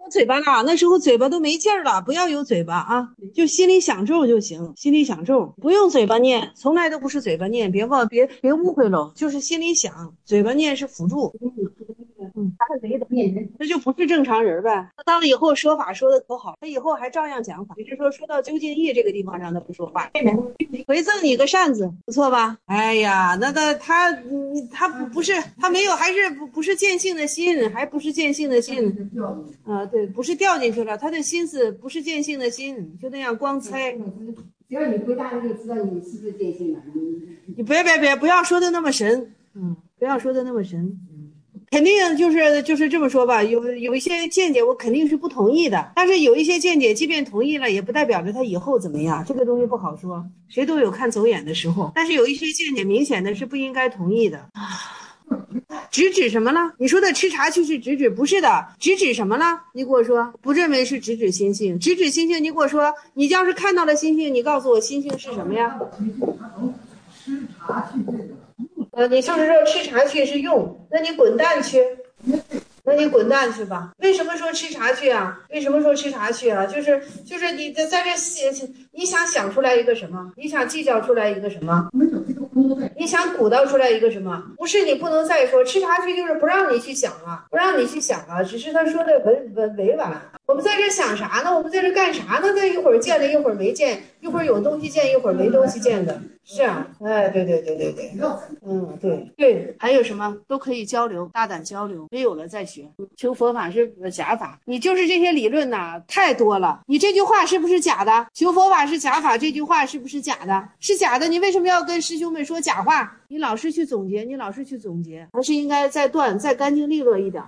嘴巴了，那时候嘴巴都没劲儿了，不要有嘴巴啊，就心里想咒就行，心里想咒，不用嘴巴念，从来都不是嘴巴念，别误会了，就是心里想，嘴巴念是辅助。他是贼的，那就不是正常人呗。他到了以后说法说的可好，他以后还照样讲法，只是说到究竟义这个地方上他不说话。回赠你个扇子，不错吧？哎呀，他不是他没有，还是不是见性的心，还不是见性的心啊？对，不是掉进去了，他的心思不是见性的心，就那样光猜。 只要你回答了，就知道你是不是见性了。 你别不要说的那么神，不要说的那么神。肯定就是这么说吧，有一些见解我肯定是不同意的，但是有一些见解即便同意了，也不代表着他以后怎么样，这个东西不好说，谁都有看走眼的时候。但是有一些见解明显的是不应该同意的。直指什么了？你说的吃茶去是直指，不是的，直指什么了？你给我说，不认为是直指心性，直指心性。你给我说，你要是看到了心性，你告诉我心性是什么呀？ 吃茶去这个。 你就是说吃茶去是用，那你滚蛋去，那你滚蛋去吧。为什么说吃茶去啊？为什么说吃茶去啊？就是你在这你想出来一个什么？你想计较出来一个什么？你想鼓捣出来一个什么？不是你不能再说吃茶去，就是不让你去想了，不让你去想了。只是他说的委婉。我们在这想啥呢？我们在这干啥呢？这一会儿见了，一会儿没见，一会儿有东西见，一会儿没东西见的。是啊，哎，对，对，还有什么都可以交流，大胆交流，没有了再学。求佛法是假法，你就是这些理论呐，太多了。你这句话是不是假的？求佛法是假法，这句话是不是假的？是假的，你为什么要跟师兄们说假话？你老是去总结，还是应该再断，再干净利落一点。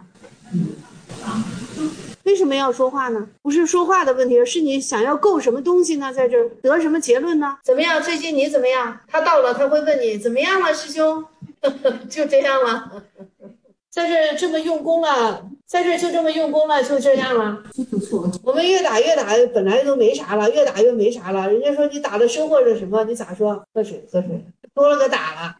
为什么要说话呢？不是说话的问题，是你想要够什么东西呢？在这儿得什么结论呢？怎么样？最近你怎么样？他到了，他会问你怎么样了，师兄？就这样了。在这这么用功了，在这就这么用功了，就这样了。我们越打，本来都没啥了，越打越没啥了。人家说你打的收获是什么？你咋说？喝水，多了个打了。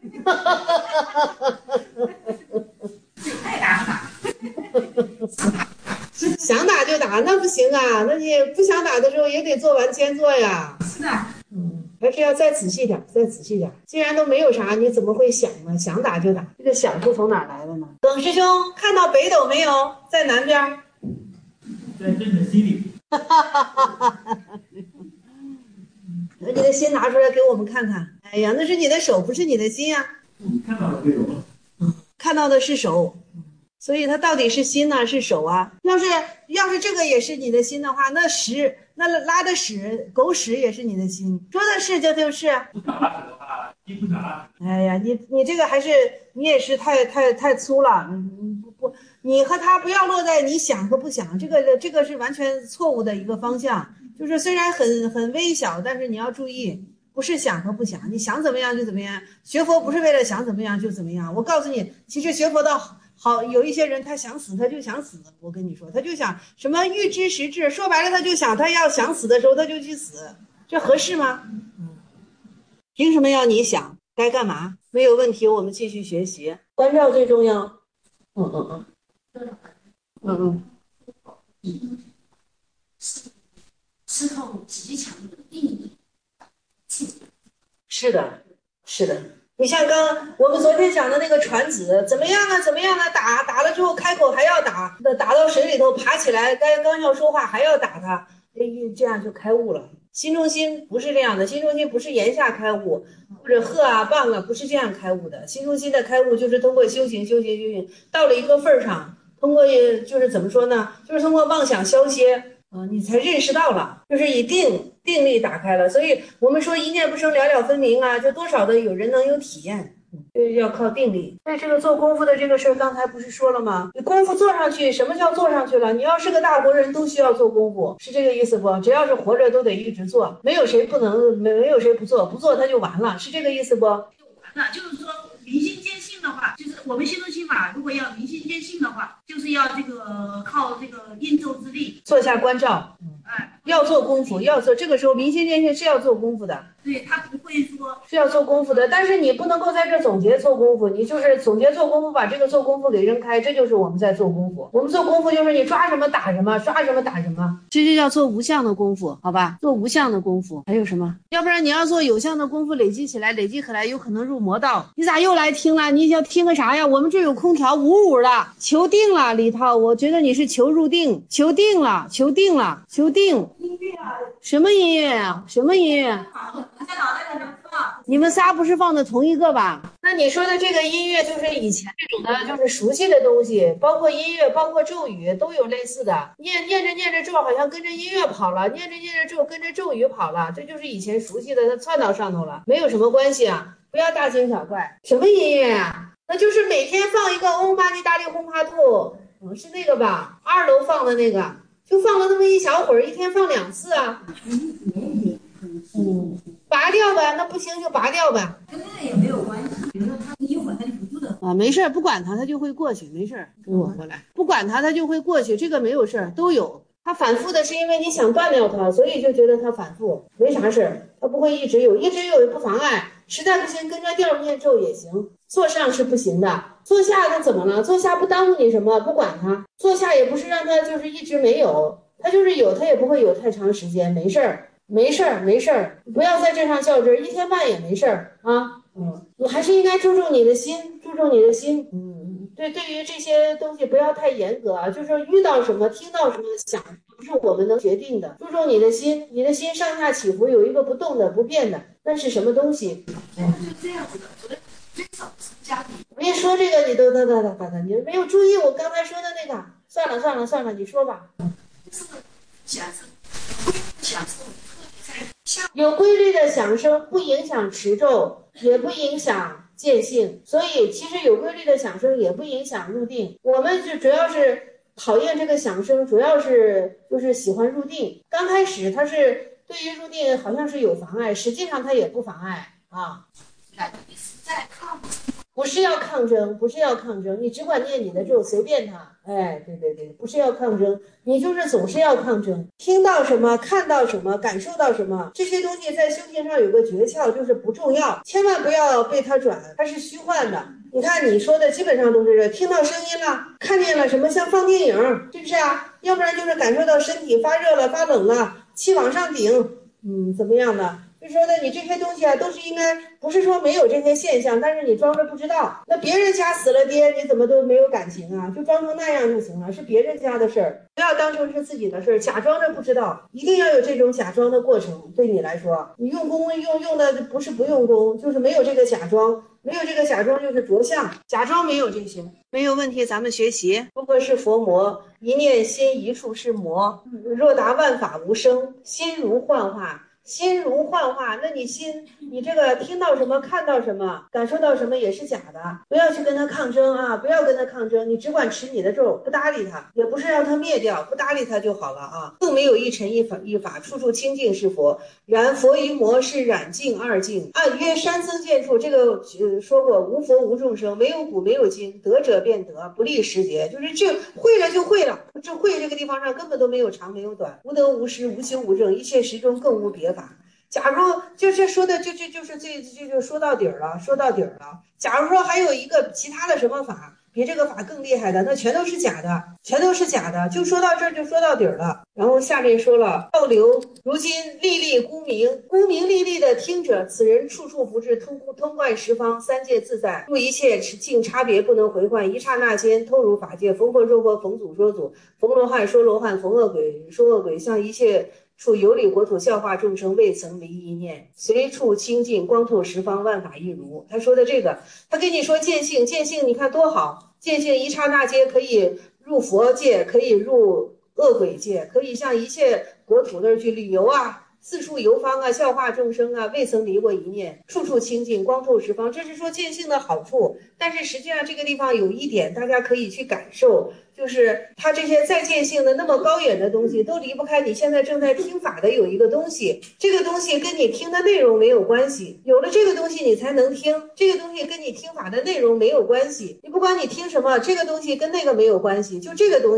太打了。 想打就打，那不行啊！那你不想打的时候也得做完兼做呀。 是的， 还是要再仔细点。既然都没有啥，你怎么会想呢？想打就打，这个想是从哪来的呢？耿师兄看到北斗没有？在南边。 在朕的心里。 把你的心拿出来给我们看看。哎呀，那是你的手，不是你的心啊。 看到了北斗了。 看到的是手。所以它到底是心呢，是手啊？要是这个也是你的心的话，那拉的屎狗屎也是你的心，说的是就是。 不想拉屎的话，心不想拉。 哎呀，你这个还是你也是太粗了，你和他不要落在你想和不想，这个是完全错误的一个方向。就是虽然很微小，但是你要注意，不是想和不想，你想怎么样就怎么样。学佛不是为了想怎么样就怎么样。我告诉你，其实学佛到好，有一些人他想死，他就想死。我跟你说，他就想什么欲知时至，说白了，他就想他要想死的时候他就去死，这合适吗？凭什么要你想该干嘛？没有问题，我们继续学习，关照最重要。 是靠极强的定力。 是的。你像我们昨天讲的那个传子，怎么样啊？打了之后开口还要打到水里头爬起来，刚要说话还要打他，这样就开悟了。心中心不是这样的，心中心不是言下开悟，或者喝啊棒啊，不是这样开悟的。心中心的开悟就是通过修行，到了一个份上，通过就是怎么说呢？就是通过妄想消歇。你才认识到了，就是以定力打开了，所以我们说一念不生，了了分明啊，就多少的有人能有体验，要靠定力。所以这个做功夫的这个事儿，刚才不是说了吗？你功夫做上去，什么叫做上去了？你要是个大活人，都需要做功夫，是这个意思不？只要是活着，都得一直做，没有谁不能，没有谁不做，不做他就完了，是这个意思不？ 就完了，就是说明心见性的话，就是我们心中心法，如果要明心见性的话，就是要这个靠这个应咒之力， 做下关照。要做功夫，要做，这个时候明心见性是要做功夫的。 对他不会说是要做功夫的，但是你不能够在这总结做功夫，你就是总结做功夫，把这个做功夫给扔开，这就是我们在做功夫。我们做功夫就是你抓什么打什么，抓什么打什么，这就叫做无相的功夫，好吧？做无相的功夫，还有什么？要不然你要做有相的功夫，累积起来，有可能入魔道。你咋又来听了？你想听个啥呀？我们这有空调，呜呜的，求定了，李涛，我觉得你是求入定，求定了，求定了，求定。什么音乐啊？什么音乐？ 在脑袋里面放。 你们仨不是放的同一个吧？那你说的这个音乐就是以前这种的，就是熟悉的东西，包括音乐，包括咒语都有类似的。念着咒，好像跟着音乐跑了；念着咒，跟着咒语跑了。这就是以前熟悉的，它窜到上头了，没有什么关系啊！不要大惊小怪。什么音乐啊？那就是每天放一个嗡嘛呢达利轰哈兔，是那个吧？2楼放的那个。就放了那么一小会儿，一天放2次啊。拔掉呗，那不行就拔掉呗。 跟那个也没有关系，比如说他一会儿他就不住的。 啊，没事，不管它，它就会过去，没事。跟我过来，不管它，它就会过去，这个没有事儿，都有。它反复的是因为你想断掉它，所以就觉得它反复，没啥事儿，它不会一直有，一直有也不妨碍。实在不行，跟着调念咒也行。坐上是不行的，坐下它怎么了？坐下不耽误你什么，不管它。坐下也不是让它就是一直没有，它就是有，它也不会有太长时间，没事儿，没事儿，没事儿。不要在这上较真儿，1天半也没事儿啊。你还是应该注重你的心，注重你的心。对于这些东西不要太严格啊，就是遇到什么听到什么想，不是我们能决定的。注重你的心，你的心上下起伏有一个不动的不变的，那是什么东西？ 是这样子的，最少是家里。 我一说这个你都你没有注意我刚才说的那个。算了，你说吧。 就是享受有规律的响声不影响持咒，也不影响见性，所以其实有规律的响声也不影响入定。我们就主要是讨厌这个响声，主要是就是喜欢入定。刚开始它是对于入定好像是有妨碍，实际上它也不妨碍啊。 你是在抗争， 不是要抗争，你只管念你的咒，随便他。哎，对，不是要抗争，你就是总是要抗争。听到什么，看到什么，感受到什么，这些东西在修行上有个诀窍，就是不重要，千万不要被它转，它是虚幻的。你看你说的基本上都是这，听到声音了，看见了什么，像放电影，是不是啊？要不然就是感受到身体发热了、发冷了，气往上顶，怎么样的？就说的你这些东西啊，都是应该不是说没有这些现象，但是你装着不知道。那别人家死了爹，你怎么都没有感情啊？就装成那样就行了，是别人家的事儿，不要当成是自己的事儿，假装着不知道，一定要有这种假装的过程。对你来说，你用功用的不是不用功，就是没有这个假装，没有这个假装就是着相，假装没有这些，没有问题。咱们学习，如何是佛魔？一念心一处是魔，若达万法无生，心如幻化。心如幻化，那你心，你这个听到什么，看到什么，感受到什么也是假的，不要去跟他抗争啊！不要跟他抗争，你只管持你的咒，不搭理他，也不是让他灭掉，不搭理他就好了啊！更没有一尘一法，处处清净是佛。然佛于魔是染净二净，暗曰山僧见处，这个说过，无佛无众生，没有古没有今，得者便得，不立时节，就是这会了就会了，这会这个地方上根本都没有长没有短，无得无失，无修无证，一切时中更无别法。假如就是说的就是这就说到底儿了。假如说还有一个其他的什么法比这个法更厉害的，那全都是假的，就说到这儿就说到底儿了。然后下面说了，倒流如今历历孤明历历的听者，此人处处不至，通贯十方，三界自在，入一切境差别不能回换，一刹那间透入法界，逢佛说佛，逢祖说祖，逢罗汉说罗汉，逢恶鬼说恶鬼，向一切处有理国土笑化众生，未曾离一念，随处清净，光透十方，万法一如。他说的这个，他跟你说见性，你看多好，见性一刹那间可以入佛界，可以入恶鬼界，可以向一切国土那儿去旅游啊，四处游方啊，笑化众生啊，未曾离过一念，处处清净，光透十方。这是说见性的好处，但是实际上这个地方有一点大家可以去感受，就是它这些再见性的那么高远的东西都离不开你现在正在听法的有一个东西，这个东西跟你听的内容没有关系，有了这个东西你才能听，这个东西跟你听法的内容没有关系，你不管你听什么，这个东西跟那个没有关系，就这个东西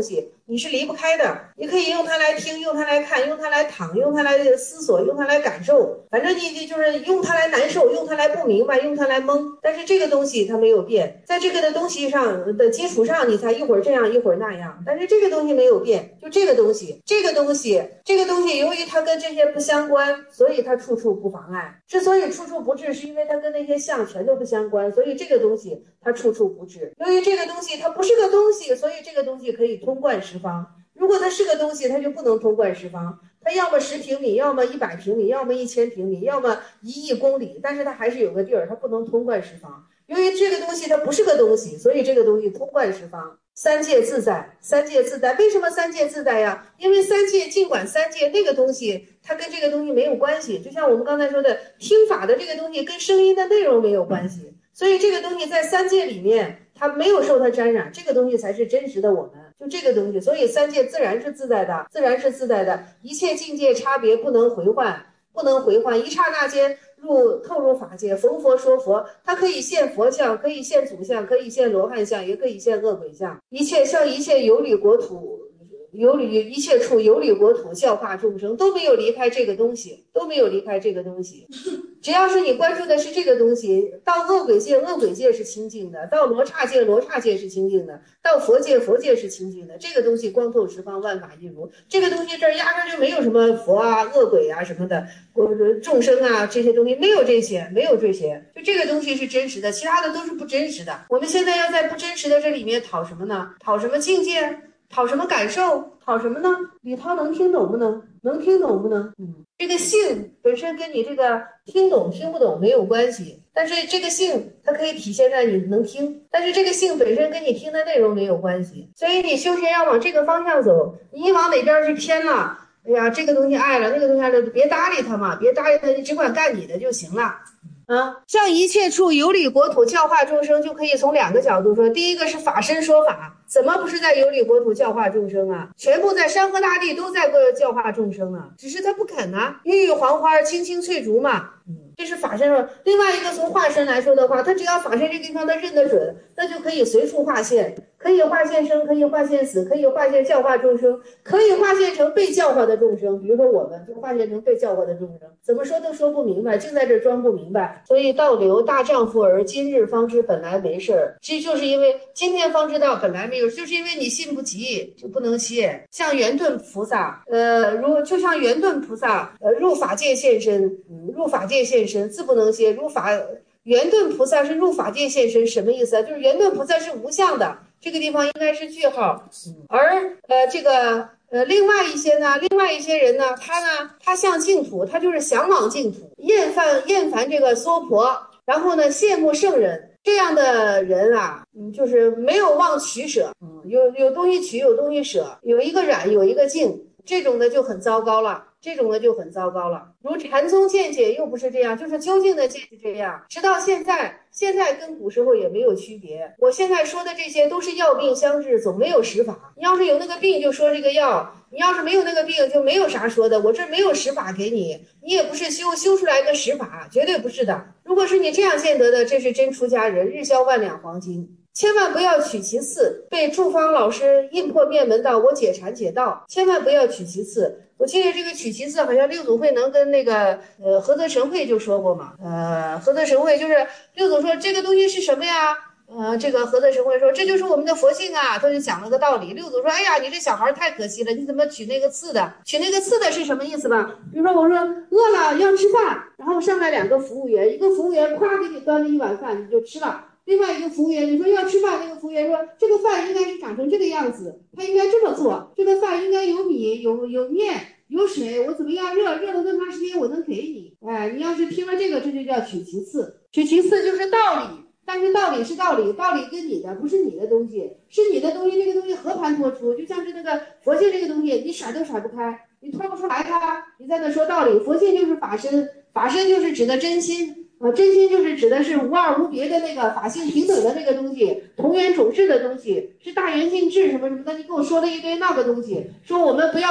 你是离不开的。你可以用它来听，用它来看，用它来躺，用它来思索，用它来感受，反正你就是用它来难受，用它来不明白，用它来懵。但是这个东西它没有变，在这个的东西上的基础上，你才一会儿这样一会儿那样，但是这个东西没有变，就这个东西，由于它跟这些不相关，所以它处处不妨碍。之所以处处不至，是因为它跟那些相全都不相关，所以这个东西它处处不至。由于这个东西它不是个东西，所以这个东西可以通贯十方。如果它是个东西，它就不能通贯十方。它要么10平米，要么100平米，要么1000平米，要么1亿公里，但是它还是有个地儿，它不能通贯十方。由于这个东西它不是个东西，所以这个东西通贯十方。三界自在，三界自在。为什么三界自在呀？因为三界尽管三界那个东西它跟这个东西没有关系，就像我们刚才说的，听法的这个东西跟声音的内容没有关系，所以这个东西在三界里面它没有受它沾染，这个东西才是真实的我们，就这个东西。所以三界自然是自在的，自然是自在的，一切境界差别不能回换，不能回换，一刹那间透入法界，逢佛说佛，它可以现佛像，可以现祖像，可以现罗汉像，也可以现恶鬼像，一切有理国土，一切处有理国土，教化众生，都没有离开这个东西，都没有离开这个东西。只要是你关注的是这个东西，到恶鬼界，恶鬼界是清净的；到罗刹界，罗刹界是清净的；到佛界，佛界是清净的。这个东西光透十方，万法一如。这个东西这儿压根就没有什么佛啊、恶鬼啊什么的，众生啊这些东西没有这些，没有这些。就这个东西是真实的，其他的都是不真实的。我们现在要在不真实的这里面讨什么呢？讨什么境界？讨什么感受？讨什么呢？李涛能听懂不能？能听懂不能？这个性本身跟你这个听懂听不懂没有关系，但是这个性它可以体现在你能听，但是这个性本身跟你听的内容没有关系，所以你修行要往这个方向走，你一往哪边去偏了，哎呀，这个东西爱了，那个东西爱了，别搭理他嘛，别搭理他，你只管干你的就行了。像一切处有理国土教化众生，就可以从2个角度说。第一个是法身说法，怎么不是在有理国土教化众生啊？全部在山河大地都在教化众生啊，只是他不肯啊。郁郁黄花，青青翠竹嘛，这是法身说。另外一个从化身来说的话，他只要法身这个地方他认得准，那就可以随处化现，可以化现生，可以化现死，可以化现教化众生，可以化现成被教化的众生。比如说我们就化现成被教化的众生，怎么说都说不明白，净在这装不明白。所以倒流大丈夫儿，今日方知本来没事儿。这就是因为今天方知道本来没有，就是因为你信不及，就不能歇。像圆顿菩萨，就像圆顿菩萨，入法界现身，入法界现身，自不能歇。圆顿菩萨是入法界现身，什么意思啊？就是圆顿菩萨是无相的，这个地方应该是句号。而另外一些人呢，他向净土，他就是向往净土，厌烦这个娑婆，然后呢羡慕圣人。这样的人啊，就是没有忘取舍，有东西取，有东西舍，有一个染，有一个净，这种的就很糟糕了。如禅宗见解又不是这样，就是究竟的见是这样，直到现在跟古时候也没有区别。我现在说的这些都是药病相治，总没有实法。你要是有那个病就说这个药，你要是没有那个病就没有啥说的。我这没有实法给你，你也不是修出来个实法，绝对不是的。如果是你这样见得的，这是真出家人，日销万两黄金。千万不要取其次，被住方老师印破面门道，我解禅解道，千万不要取其次。我记得这个取其次，好像六祖慧能跟那个菏泽神会就说过嘛。菏泽神会就是六祖说这个东西是什么呀？这个菏泽神会说这就是我们的佛性啊，他就讲了个道理。六祖说，哎呀，你这小孩太可惜了，你怎么取那个次的？取那个次的是什么意思吧？比如说我说饿了要吃饭，然后上来2个服务员，一个服务员夸给你端了一碗饭，你就吃了。另外一个服务员，你说要吃饭，那个服务员说这个饭应该是长成这个样子，他应该这么做，这个饭应该有米有面有水，我怎么样热了那么长时间我能给你。你要是听了这个，这就叫取其次。取其次就是道理，但是道理是道理，道理跟你的不是你的东西，是你的东西，那个东西和盘托出，就像是那个佛性这个东西，你甩都甩不开，你脱不出来它，你在那说道理。佛性就是法身，法身就是指的真心。真心就是指的是无二无别的那个法性平等的那个东西，同源种智的东西，是大圆净智什么什么的。你给我说了一堆那个东西，说我们不要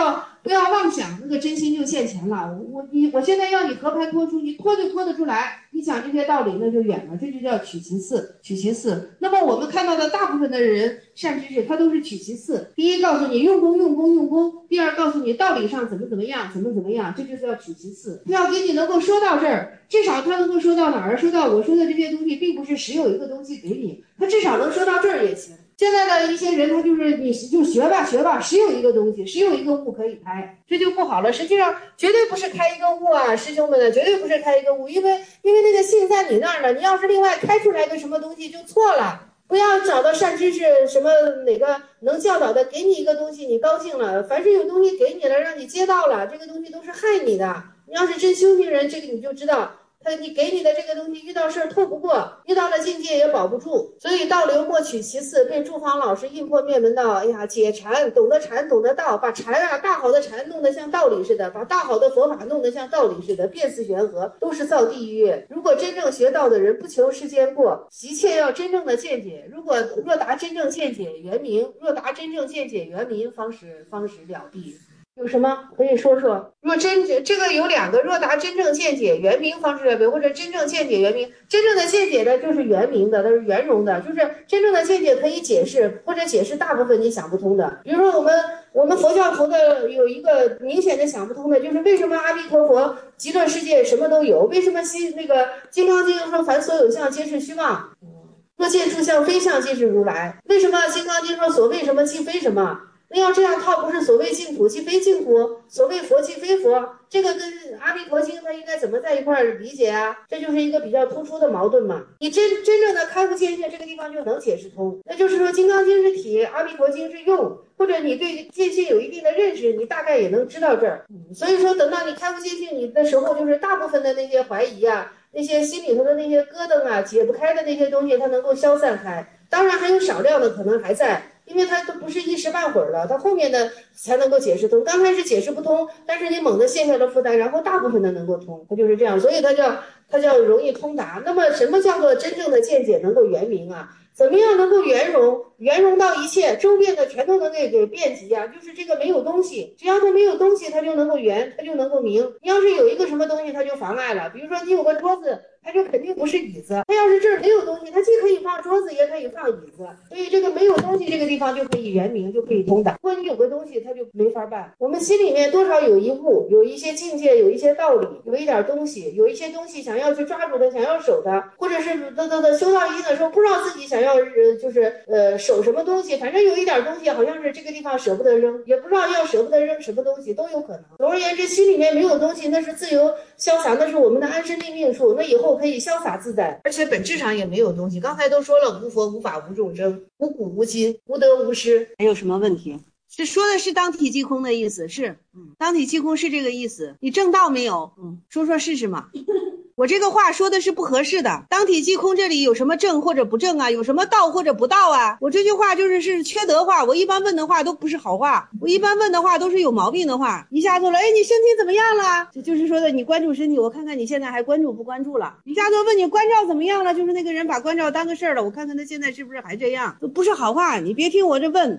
不要妄想那个真心就现前了。我现在要你合拍拖出，你拖就拖得出来，你讲这些道理那就远了，这就叫取其次，取其次。那么我们看到的大部分的人善知识，他都是取其次。第一，告诉你用功用功用功；第二，告诉你道理上怎么样，怎么样，这就是要取其次。他要给你能够说到这儿，至少他能够说到哪儿？说到我说的这些东西，并不是实有一个东西给你，他至少能说到这儿也行。现在的一些人，他就是你就学吧，实有一个东西，实有一个物可以拍，这就不好了。实际上绝对不是开一个物啊，师兄们的绝对不是开一个物，因为那个性在你那儿呢，你要是另外开出来个什么东西就错了。不要找到善知识什么哪个能教导的，给你一个东西你高兴了，凡是有东西给你了，让你接到了，这个东西都是害你的。你要是真修行人，这个你就知道。你给你的这个东西，遇到事儿透不过，遇到了境界也保不住，所以道流莫取其次。被住房老师印破面门道，哎呀，解禅，懂得道，把禅啊，大好的禅弄得像道理似的，把大好的佛法弄得像道理似的，变似玄合，都是造地狱。如果真正学道的人，不求世间过，急切要真正的见解。若达真正见解圆明，方使了地。有什么可以说说？这个有两个，若达真正见解圆明方式或者真正见解圆明，真正的见解的就是圆明的，它是圆融的，就是真正的见解可以解释或者解释大部分你想不通的。比如说我们佛教徒的有一个明显的想不通的，就是为什么阿弥陀佛极乐世界什么都有，为什么那个金刚经说凡所有相皆是虚妄，若见诸相非相即是如来，为什么金刚经说所谓什么即非什么？那要这样套，不是所谓净土即非净土，所谓佛即非佛，这个跟阿弥陀经它应该怎么在一块儿理解啊？这就是一个比较突出的矛盾嘛。你真正的开悟见性，这个地方就能解释通。那就是说，金刚经是体，阿弥陀经是用，或者你对见性有一定的认识，你大概也能知道这儿。所以说，等到你开悟见性你的时候，就是大部分的那些怀疑啊，那些心里头的那些疙瘩啊，解不开的那些东西，它能够消散开。当然还有少量的可能还在。因为它都不是一时半会儿了，它后面的才能够解释通。刚开始解释不通，但是你猛地卸下了负担，然后大部分的能够通，它就是这样。所以它叫容易通达。那么什么叫做真正的见解能够圆明啊？怎么样能够圆融到一切周边的全都能给遍及啊？就是这个没有东西，只要它没有东西，它就能够圆，它就能够明。你要是有一个什么东西，它就妨碍了。比如说你有个桌子，它就肯定不是椅子。它要是这儿没有东西，它既可以放桌子，也可以放椅子。所以这个没有东西，这个地方就可以圆明，就可以通达。如果你有个东西，它就没法办。我们心里面多少有一物，有一些境界，有一些道理，有一点东西，有一些东西想要去抓住它，想要守它，或者是修到一定的时候，不知道自己想要守什么东西，反正有一点东西，好像是这个地方舍不得扔，也不知道要舍不得扔什么东西，都有可能。总而言之，心里面没有东西，那是自由潇洒，那是我们的安身立命处，那以后可以潇洒自在，而且本质上也没有东西。刚才都说了，无佛无法无众生，无古无今，无得无失，还有什么问题？是说的是当体即空的意思，是，当体即空是这个意思。你正道没有？说试试嘛。我这个话说的是不合适的。当体即空这里有什么正或者不正啊？有什么道或者不道啊？我这句话是缺德话，我一般问的话都不是好话，我一般问的话都是有毛病的话。一下子了，你身体怎么样了？就是说的你关注身体，我看看你现在还关注不关注了。一下子问你关照怎么样了，就是那个人把关照当个事儿了，我看看他现在是不是还这样，都不是好话，你别听我这问。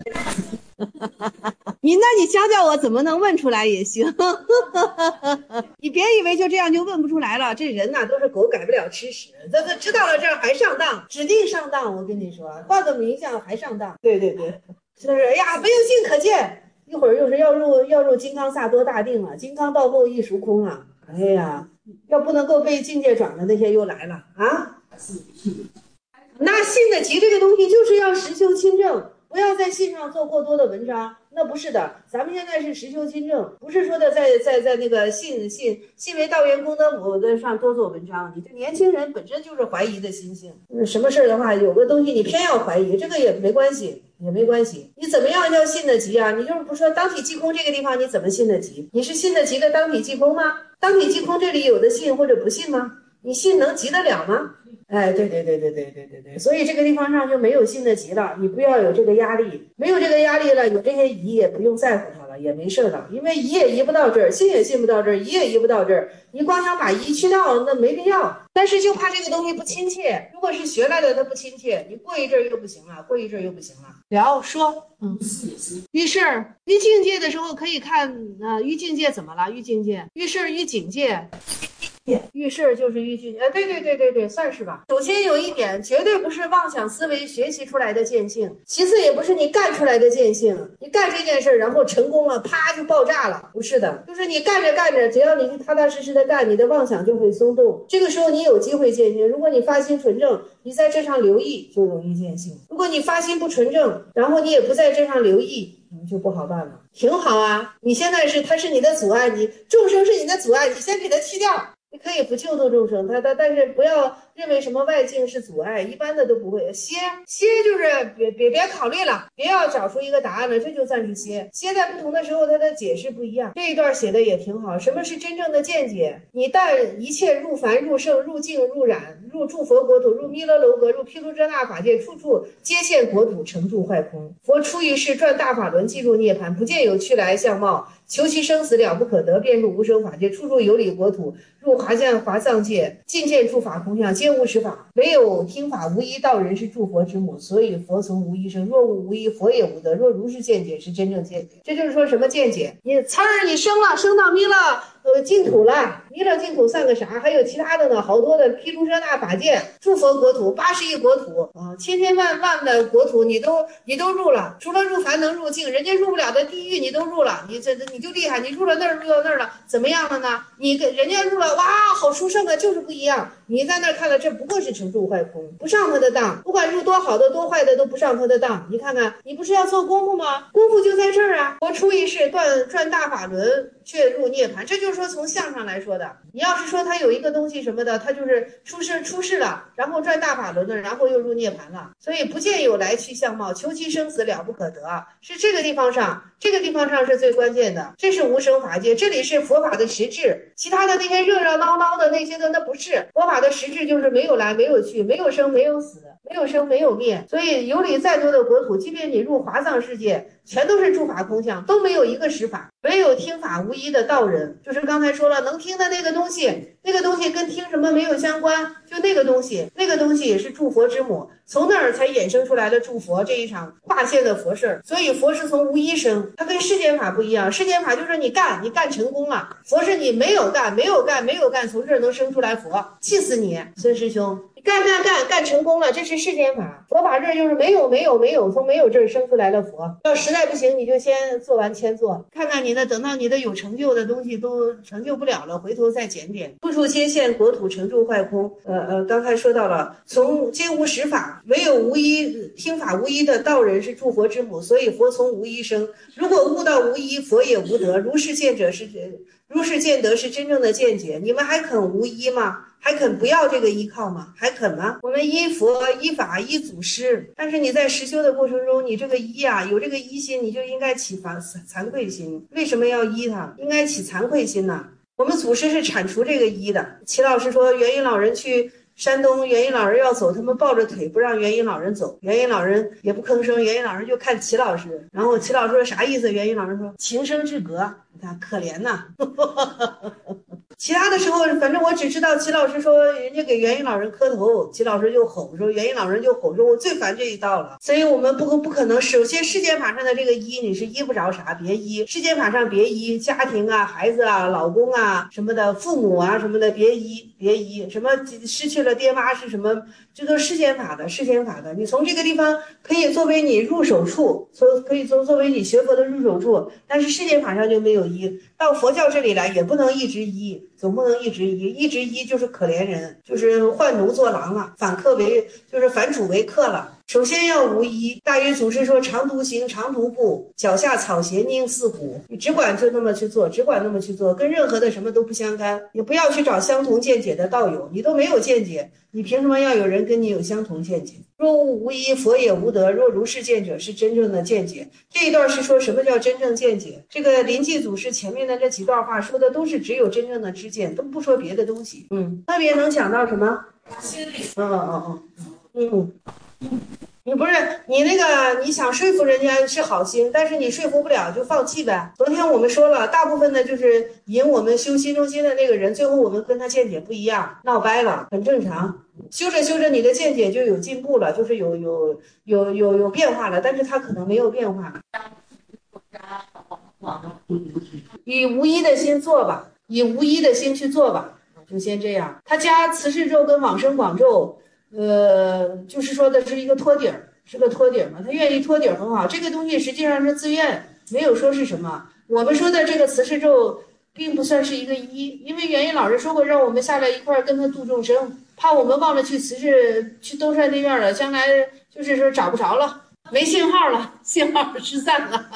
那你教教我怎么能问出来也行。你别以为就这样就问不出来了，这人呐都是狗改不了吃屎，这知道了这儿还上当，指定上当。我跟你说，报个名相还上当。对，是不是？哎呀，没有性可见，一会儿又是要入金刚萨多大定了，金刚到后亦属空啊。哎呀，要不能够被境界转的那些又来了啊。那信得急这个东西就是要实修亲证，不要在信上做过多的文章。那不是的，咱们现在是实修亲证，不是说的在那个信为道源功德母的上多做文章。你这年轻人本身就是怀疑的心性，什么事儿的话，有个东西你偏要怀疑，这个也没关系。你怎么样叫信得急啊？你就是不说当体即空这个地方，你怎么信得急？你是信得急的当体即空吗？当体即空这里有的信或者不信吗？你信能急得了吗？哎，对，所以这个地方上就没有信得急了，你不要有这个压力，没有这个压力了，有这些疑也不用在乎它了。 了，也没事了，因为移也移不到这儿，信也信不到这儿，移也移不到这儿，你光想把移去掉，那没必要。但是就怕这个东西不亲切，如果是学来的它不亲切，你过一阵儿又不行了，过一阵儿又不行了。聊说，遇事遇境界的时候可以看，遇境界怎么了？遇境界，遇事遇警戒。遇事就是遇境界，对，算是吧。首先有一点，绝对不是妄想思维学习出来的见性，其次也不是你干出来的见性。你干这件事然后成功了，啪就爆炸了，不是的，就是你干着干着，只要你踏踏实实的干，你的妄想就会松动，这个时候你有机会见性。如果你发心纯正，你在这上留意，就容易见性；如果你发心不纯正，然后你也不在这上留意，就不好办了。挺好啊，你现在它是你的阻碍，你众生是你的阻碍，你先给它去掉。你可以不救度众生，但是不要认为什么外境是阻碍，一般的都不会。歇就是别考虑了，别要找出一个答案了，这就算是歇。歇在不同的时候，它的解释不一样。这一段写的也挺好。什么是真正的见解？你但一切入凡入圣入净入染入诸佛国土入弥勒楼阁入毗卢遮那法界，处处皆现国土成住坏空。佛出于世转大法轮，进入涅槃，不见有去来相貌，求其生死了不可得，便入无生法界，处处有理国土，入华藏界，尽见诸法空相，皆无实法，唯有听法无一道人是诸佛之母，所以佛从无一生。若无无一，佛也无得。若如是见解，是真正见解。这就是说什么见解？你你生到弥勒净土了，弥勒净土算个啥？还有其他的呢，好多的毗卢遮那法界、诸佛国土、80亿国土啊，千千万万的国土，你都入了。除了入凡能入净，人家入不了的地狱你都入了，你就厉害，你入了那儿入到那儿了，怎么样了呢？你跟人家入了，哇，好殊胜啊，就是不一样。你在那儿看了，这不过是成住坏空，不上他的当。不管入多好的多坏的都不上他的当。你看看，你不是要做功夫吗？功夫就在这儿啊！佛出一世转大法轮，却入涅槃。这就是说从相上来说的。你要是说他有一个东西什么的，他就是出世了，然后转大法轮了，然后又入涅槃了。所以不见有来去相貌，求其生死了不可得，是这个地方上是最关键的。这是无生法界，这里是佛法的实质，其他的那些热热闹闹的那些的那不是。佛法的实质就是没有来没有去，没有生没有死，没有生没有灭。所以有理再多的国土，即便你入华藏世界，全都是诸法空相，都没有一个实法，唯有听法无一的道人。就是刚才说了，能听的那个东西跟听什么没有相关，就那个东西也是诸佛之母，从那儿才衍生出来的诸佛这一场跨线的佛事儿。所以佛是从无一生，它跟世间法不一样。世间法就是你干成功了，佛是你没有干，从这儿能生出来佛，气死你，孙师兄。干成功了，这是世间法。佛法这儿就是没有，从没有这儿生出来了佛。要实在不行，你就先做完签做，看看等到你的有成就的东西都成就不了了，回头再检点。处处皆现国土成住坏空。刚才说到了，从皆无实法，唯有无一听法无一的道人是诸佛之母，所以佛从无一生。如果悟到无一，佛也无得。如是见得是真正的见解。你们还肯无一吗？还肯不要这个依靠吗？还肯吗？我们依佛依法依祖师，但是你在实修的过程中，你这个依啊，有这个依心，你就应该起惭愧心。为什么要依他？应该起惭愧心呢？我们祖师是铲除这个依的。齐老师说，元音老人去山东，元音老人要走，他们抱着腿不让元音老人走，元音老人也不吭声，元音老人就看齐老师，然后齐老师说啥意思？元音老人说情深之隔，你看可怜呐。其他的时候，反正我只知道齐老师说人家给元音老人磕头，齐老师就吼说，元音老人就吼说，我最烦这一道了。所以我们不可能，首先世间法上的这个依你是依不着啥，别依。世间法上别依家庭啊、孩子啊、老公啊什么的，父母啊什么的，别依。什么失去了爹妈是什么，这都是世间法的。你从这个地方可以作为你入手处，可以作为你学佛的入手处，但是世间法上就没有依。到佛教这里来也不能一直依，总不能一直依就是可怜人，就是换奴做郎了，反主为客了。首先要无依。大约祖师说，长途行，长途步，脚下草鞋宁似虎。你只管就那么去做，跟任何的什么都不相干。也不要去找相同见解的道友，你都没有见解，你凭什么要有人跟你有相同见解？若无一，佛也无得。若如是见者，是真正的见解。这一段是说什么叫真正见解？这个临济祖师前面的这几段话说的都是只有真正的知见，都不说别的东西。特别能讲到什么？ 你不是你那个你想说服人家是好心，但是你说服不了就放弃呗。昨天我们说了，大部分的就是引我们修心中心的那个人，最后我们跟他见解不一样，闹掰了，很正常。修着修着，你的见解就有进步了，就是有变化了，但是他可能没有变化。以无一的心做吧，以无一的心去做吧，就先这样。他加慈氏咒跟往生广咒。就是说的是一个托底儿，是个托底儿嘛，他愿意托底儿很好。这个东西实际上是自愿，没有说是什么。我们说的这个慈氏咒，并不算是一个一，因为元音老师说过，让我们下来一块儿跟他度众生，怕我们忘了去慈氏去东山那院了，将来就是说找不着了，没信号了，信号失散了。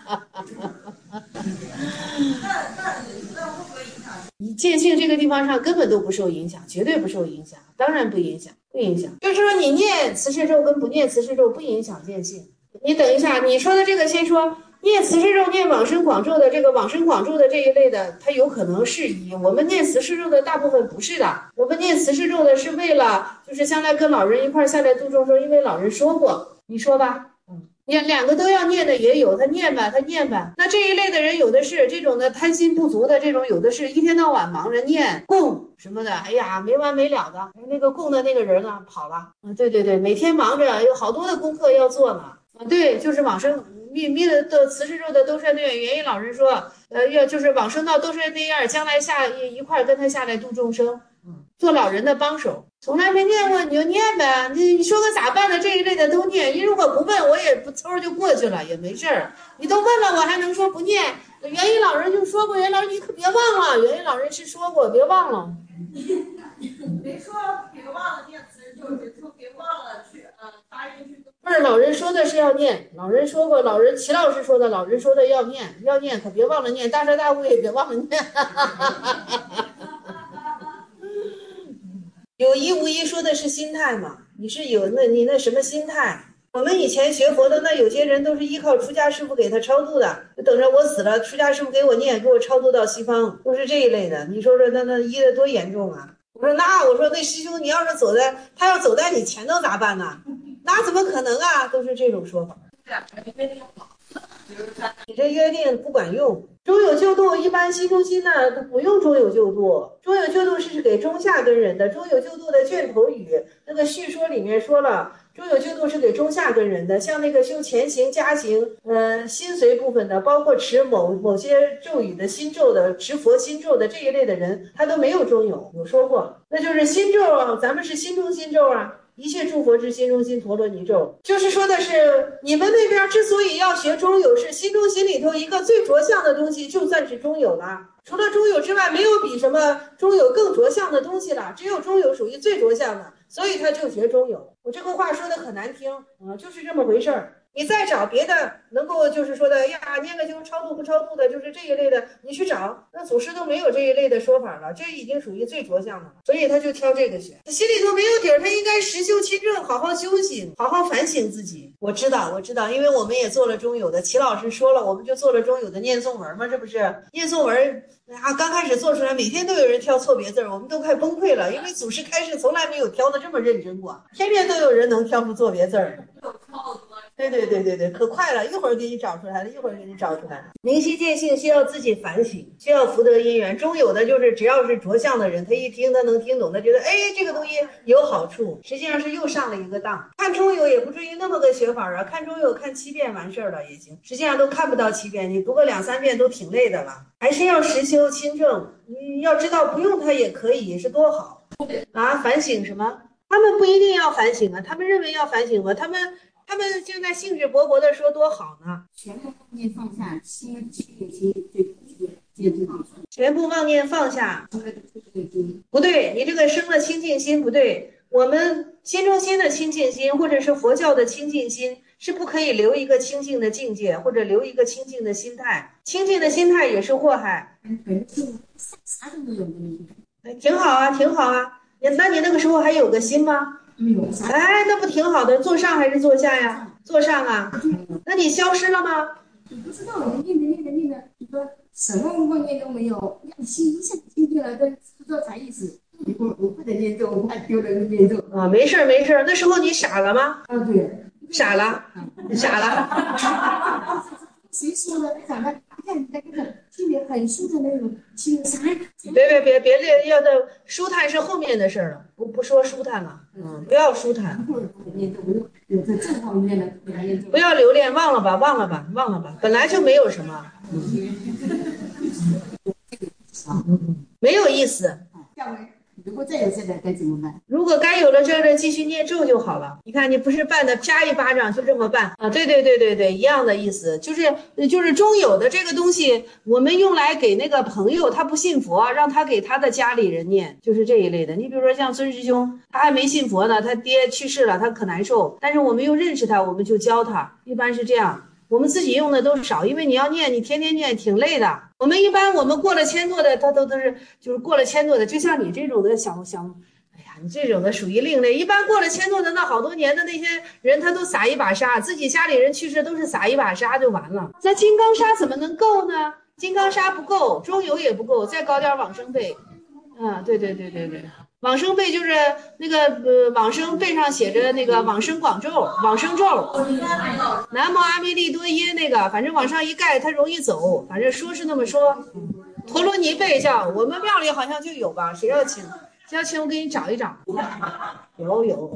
那会不会影响？ 你见性这个地方上根本都不受影响，绝对不受影响，当然不影响，不影响。就是说你念慈氏咒跟不念慈氏咒不影响见性。你等一下，你说的这个先说，念慈氏咒、念往生广咒的这个往生广咒的这一类的，它有可能是一。我们念慈氏咒的大部分不是的，我们念慈氏咒的是为了就是将来跟老人一块下来度众生，因为老人说过，你说吧。两个都要念的也有，他念吧，他念吧。那这一类的人有的是这种的贪心不足的，这种有的是一天到晚忙着念供什么的，哎呀没完没了的。那个供的那个人呢跑了，对对对，每天忙着有好多的功课要做呢。对，就是往生密的慈氏咒的都是那个元音老人说，要就是往生到都是那样，将来下一块跟他下来度众生。做老人的帮手，从来没念过你就念呗，你说个咋办的这一类的都念，你如果不问我也不抽就过去了也没事儿，你都问了我还能说不念？元音老人就说过，元老你可别忘了，元音老人是说过别忘了。 没说别忘了念慈，就是说别忘了去发音去。 不是老人说的是要念，老人说过，老人齐老师说的，老人说的要念，要念可别忘了念，大彻大悟也别忘了念。有一无一说的是心态嘛？你是有你那什么心态？我们以前学佛的那有些人都是依靠出家师傅给他超度的，就等着我死了，出家师傅给我念，给我超度到西方，都是这一类的。你说说那医的多严重啊？我说那师兄，你要是他要走在你前头咋办呢？那怎么可能啊？都是这种说法。你这约定不管用。中有救度一般心中心呢都不用中有救度，中有救度是给中下根人的。中有救度的卷头语那个叙说里面说了，中有救度是给中下根人的，像那个修前行、加行、心随部分的，包括持某些咒语的心咒的，持佛心咒的这一类的人，他都没有中有说过，那就是心咒啊，咱们是心中心咒啊。一切诸佛之心中心陀罗尼咒，就是说的是你们那边之所以要学中有，是心中心里头一个最着相的东西，就算是中有了。除了中有之外，没有比什么中有更着相的东西了，只有中有属于最着相的，所以他就学中有。我这个话说的很难听就是这么回事儿。你再找别的能够就是说的呀，念个经超度不超度的，就是这一类的，你去找，那祖师都没有这一类的说法了，这已经属于最着相的了，所以他就挑这个学。他心里头没有底儿，他应该实修亲证，好好修行，好好反省自己。我知道，因为我们也做了中有的，齐老师说了，我们就做了中有的念诵文嘛，这不是念诵文刚开始做出来，每天都有人挑错别字，我们都快崩溃了，因为祖师开示从来没有挑的这么认真过，天天都有人能挑出错别字儿。对，可快了，一会儿给你找出来了，一会儿给你找出来了。明心见性需要自己反省，需要福德因缘。中有的就是只要是着相的人，他一听他能听懂，他觉得这个东西有好处，实际上是又上了一个当。看中有也不至于那么个学法啊，看中有看7遍完事儿了也行，实际上都看不到7遍，你读个2、3遍都挺累的了。还是要实修亲证，你要知道不用它也可以，是多好啊！反省什么？他们不一定要反省啊，他们认为要反省吗？他们现在兴致勃勃的说多好呢， 全部妄念放下，心全部妄念放下，不对，你这个生了清净心不对。我们心中心的清净心，或者是佛教的清净心，是不可以留一个清净的境界，或者留一个清净的心态。清净的心态也是祸害。挺好啊，挺好啊。那你那个时候还有个心吗？ 没有。 那不挺好的？坐上还是坐下呀？坐上啊。那你消失了吗？ 你不知道，我念着，你说什么妄念都没有，让心一下清净了，这啥意思？我不能念咒，我怕丢人念咒啊。没事，那时候你傻了吗？ 对。 傻了，傻了。 谁说的？长得你看你那个心里很舒坦的那种，心啥？ 别，要的舒坦是后面的事儿了，不说舒坦了，不要舒坦， 有这方面的， 不要留恋，忘了吧，本来就没有什么，没有意思。 下回如果再有这个该怎么办？ 如果该有了这个继续念咒就好了。你看你不是办的啪一巴掌就这么办啊？对，一样的意思，就是中有的这个东西，我们用来给那个朋友他不信佛，让他给他的家里人念，就是这一类的。你比如说像孙师兄，他还没信佛呢，他爹去世了，他可难受，但是我们又认识他，我们就教他，一般是这样。我们自己用的都少，因为你要念，你天天念挺累的。我们一般过了千座的，他都是就是过了千座的，就像你这种的哎呀，你这种的属于另类。一般过了千座的那好多年的那些人，他都撒一把沙，自己家里人去世都是撒一把沙就完了。那金刚砂怎么能够呢？金刚砂不够，中油也不够，再搞点往生贝。对。往生贝就是那个往生贝上写着那个往生广咒、往生咒，南无阿弥利多耶那个，反正往上一盖它容易走，反正说是那么说。陀罗尼贝叫我们庙里好像就有吧？谁要请？谁要请我给你找一找。有。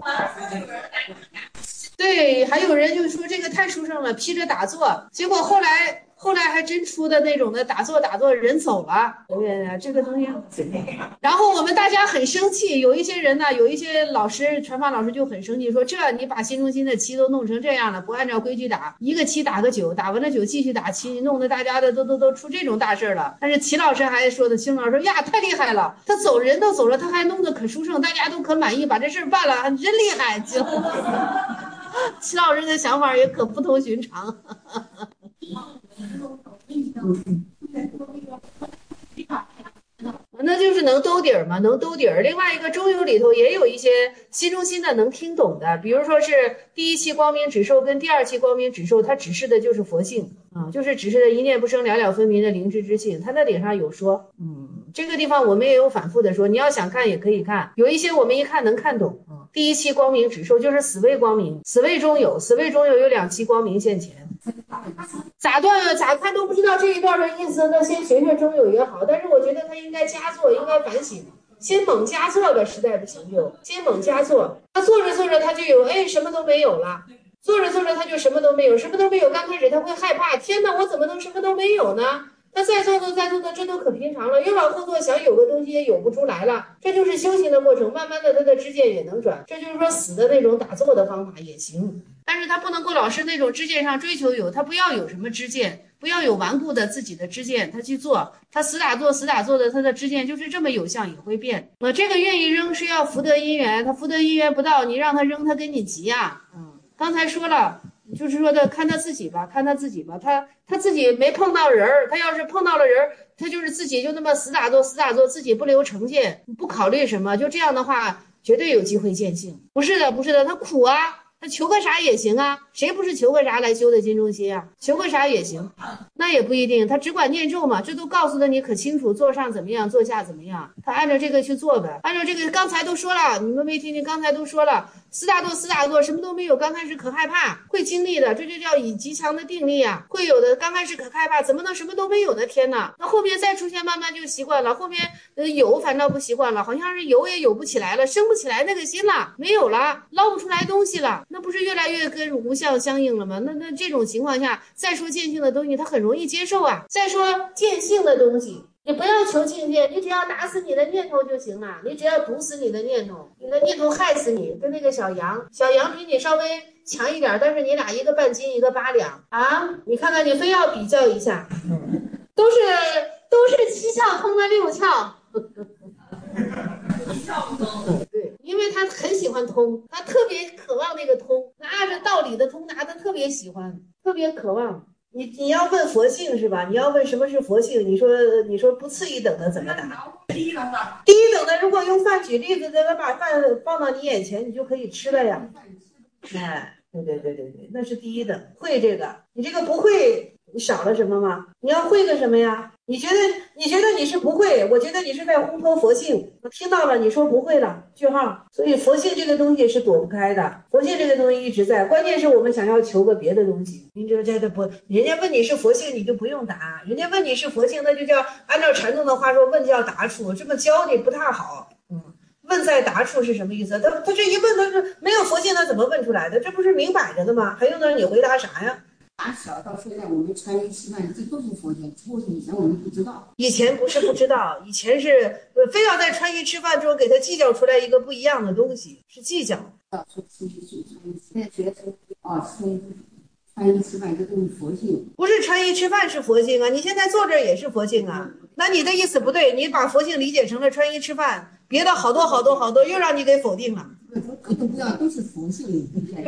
对，还有人就说这个太殊胜了，披着打坐，结果后来还真出的那种的打坐人走了，这个东西。然后我们大家很生气，有一些人呢，有一些老师传法老师就很生气，说这你把新中心的旗都弄成这样了，不按照规矩打，一个旗打个9，打完了9继续打旗，弄得大家的都出这种大事了。但是齐老师还说的，秦老师说呀太厉害了，他人都走了，他还弄得可殊胜，大家都可满意，把这事办了，真厉害。齐老师的想法也可不同寻常。那就是能兜底儿嘛，能兜底儿。另外一个中游里头也有一些心中心的能听懂的，比如说是第一期光明指受跟第二期光明指受，它指示的就是佛性啊，就是指示的一念不生了了分明的灵知之性。它那顶上有说，这个地方我们也有反复的说，你要想看也可以看，有一些我们一看能看懂啊。第一期光明指受就是死位光明，死位中有有2期光明现前。咋断咋看都不知道这一段的意思，那先学学中有也好，但是我觉得他应该加做，应该反省，先猛加做吧，实在不行就先猛加做。他做着他就有什么都没有了，做着他就什么都没有，刚开始他会害怕，天哪，我怎么能什么都没有呢？那再做，这都可平常了。越往后做，想有个东西也有不出来了，这就是修行的过程。慢慢的，他的知见也能转。这就是说，死的那种打坐的方法也行，但是他不能够老是那种知见上追求有，他不要有什么知见，不要有顽固的自己的知见，他去做，他死打坐的，他的知见就是这么有相也会变。这个愿意扔是要福德因缘，他福德因缘不到，你让他扔，他跟你急呀。刚才说了。就是说的看他自己吧，他自己没碰到人儿，他要是碰到了人儿，他就是自己就那么死打坐，自己不留成见，不考虑什么，就这样的话，绝对有机会见性。不是的，他苦啊，他求个啥也行啊，谁不是求个啥来修的金中心啊？求个啥也行，那也不一定，他只管念咒嘛，这都告诉的你可清楚，坐上怎么样，坐下怎么样，他按照这个去做呗，按照这个刚才都说了，你们没听见？刚才都说了。死打坐，什么都没有，刚开始可害怕，会经历的，这就叫以极强的定力啊，会有的。刚开始可害怕，怎么能什么都没有呢？天哪！那后面再出现，慢慢就习惯了。后面有反倒不习惯了，好像是有也有不起来了，生不起来那个心了，没有了，捞不出来东西了，那不是越来越跟无相相应了吗？那这种情况下，再说见性的东西，他很容易接受啊。再说见性的东西。你不要求境界，你只要打死你的念头就行了，你只要毒死你的念头，你的念头害死你，跟那个小羊比你稍微强一点，但是你俩一个半斤一个8两啊，你看看你非要比较一下，都是7窍通的6窍。对，因为他很喜欢通，他特别渴望那个通，拿着道理的通拿的特别喜欢，特别渴望。你要问佛性是吧？你要问什么是佛性？你说不次一等的怎么答？第一等的，如果用饭举例子，他把饭放到你眼前，你就可以吃了呀。对，那是第一等。会这个，你这个不会， 你少了什么吗？你要会个什么呀？你觉得你是不会，我觉得你是在烘托佛性。我听到了，你说不会了，句号。所以佛性这个东西是躲不开的，佛性这个东西一直在，关键是我们想要求个别的东西。您这不，人家问你是佛性，你就不用答；人家问你是佛性，那就叫按照禅宗的话说，问叫答处，这么教你不太好。问在答处是什么意思？他这一问，他是没有佛性，他怎么问出来的？这不是明摆着的吗？还用得着你回答啥呀？ 打小到现在，我们穿衣吃饭，这都是佛经，只不过是以前我们不知道。 以前不是不知道，以前是非要在穿衣吃饭中给他计较出来一个不一样的东西，是计较。 说吃衣吃穿衣，现在觉得穿衣吃饭这都是佛性， 不是穿衣吃饭是佛性啊！你现在坐这儿也是佛性啊。那你的意思不对，你把佛性理解成了穿衣吃饭，别的好多好多好多又让你给否定了。 都不一样，都是佛性。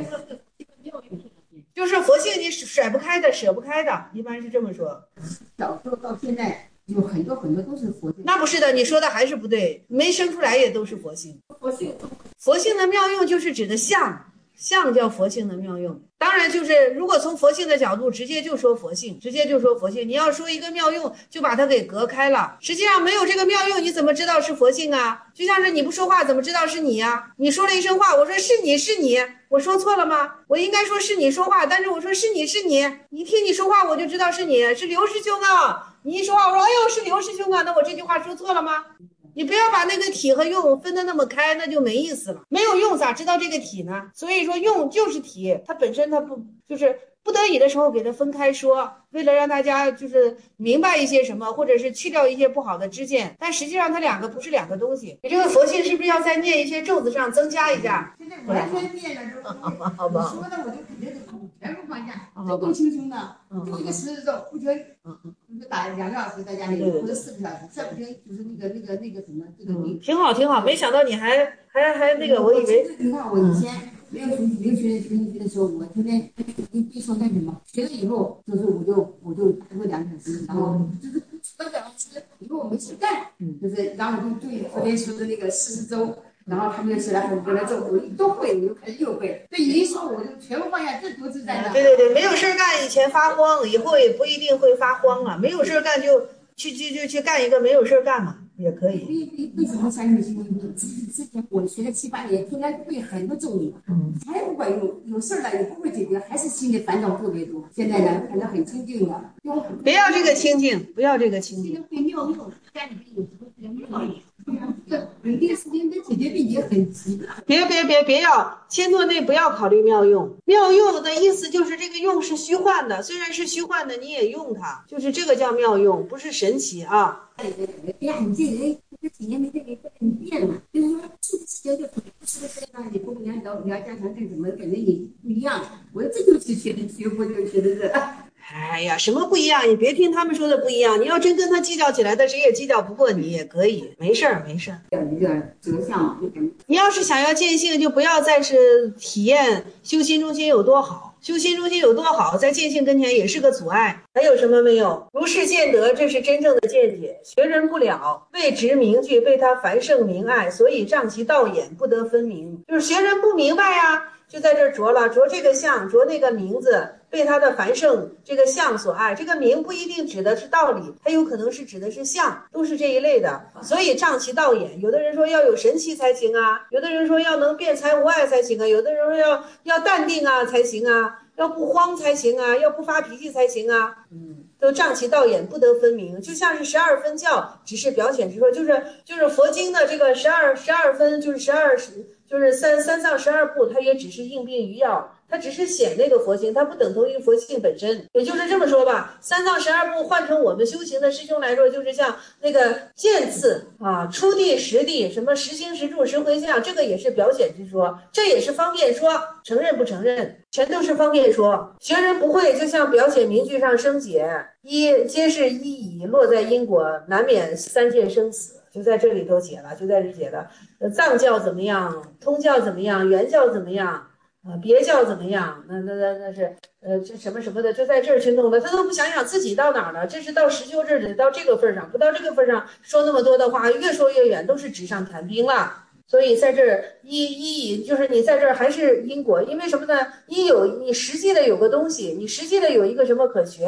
就是佛性你甩不开的，舍不开的，一般是这么说。 小时候到现在有很多很多都是佛性。 那不是的，你说的还是不对，没生出来也都是佛性。佛性的妙用就是指的相，相叫佛性的妙用。当然就是如果从佛性的角度直接就说佛性，你要说一个妙用就把它给隔开了，实际上没有这个妙用你怎么知道是佛性啊？就像是你不说话怎么知道是你呀？你说了一声话，我说是你，我说错了吗？我应该说是你说话，但是我说是你，一听你说话我就知道是你，是刘师兄啊。你一说话我说哎呦是刘师兄啊，那我这句话说错了吗？你不要把那个体和用分得那么开，那就没意思了。没有用咋知道这个体呢？所以说用就是体，它本身它不就是不得已的时候给它分开说，为了让大家就是明白一些什么，或者是去掉一些不好的知见。但实际上它两个不是两个东西。你这个佛性是不是要在念一些咒子上增加一下？ 现在完全念了之后， 好吧， 说的我就感觉全部放下，这够轻松的。就一个10咒，不行，就打2个小时在家里，或者4个小时，再不行就是那个什么这个你。 挺好，没想到你还那个，我以为你看我以前没有学的时候，我天天一说干什么，学了以后就是我就打过2个小时，然后就是2个小时以后我没事干，就是然后就昨天说的那个40周。然后他们就起来，我跟他做，我都会，我就开始又会。这一说我就全部放下，这多自在呢！ 对，没有事干，以前发慌，以后也不一定会发慌了。没有事干就去干一个没有事干嘛，也可以。 为什么相信心？之前我学了7、8年，天天背很多咒语，还不管用，有事了也不会解决，还是心里烦躁特别多。现在呢，反正很清静的。 不要这个清静，不要这个清静。 对妙用，家里面有什么妙用？每定时间的解决问题很急。 别要千座内不要考虑妙用。妙用的意思就是这个用是虚幻的，虽然是虚幻的，你也用它，就是这个叫妙用，不是神奇啊。 哎呀，你这人这几年没这个你变了，就是说是的时间就不是的时间让你不你要加强这怎么感觉你不一样？我这就是学佛就学的这。 哎呀，什么不一样？你别听他们说的不一样。你要真跟他计较起来的，谁也计较不过你，也可以，没事儿。 有一个折相， 你要是想要见性，就不要再是体验修心中心有多好，在见性跟前也是个阻碍。还有什么没有？如是见得，这是真正的见解。学人不了，未执名句，被他繁盛明爱，所以障其道眼，不得分明。就是学人不明白呀，就在这儿着了，着这个相，着那个名字。被他的繁盛这个相所爱，这个名不一定指的是道理，它有可能是指的是相，都是这一类的。所以障其道眼，有的人说要有神气才行啊，有的人说要能辩才无碍才行啊，有的人说要淡定啊才行啊，要不慌才行啊，要不发脾气才行啊。都障其道眼，不得分明，就像是12分教，只是表浅之说，就是佛经的这个12分，就是三藏12部，它也只是应病于要，它只是显那个佛性，它不等同于佛性本身。也就是这么说吧，三藏12部换成我们修行的师兄来说，就是像那个渐次啊、初地、实地，什么实行、实住、实回向，这个也是表显之说，这也是方便说，承认不承认，全都是方便说。学人不会，就像表显名句上生解，皆是一已落在因果，难免3界生死。就在这里头解了，藏教怎么样，通教怎么样，原教怎么样，别教怎么样，那是这什么什么的，就在这儿去弄的，他都不想想自己到哪儿了，这是到实修这里，到这个份上，不到这个份上说那么多的话，越说越远，都是纸上谈兵了。所以在这儿就是你在这儿还是因果，因为什么呢？你实际的有个东西，你实际的有一个什么可学。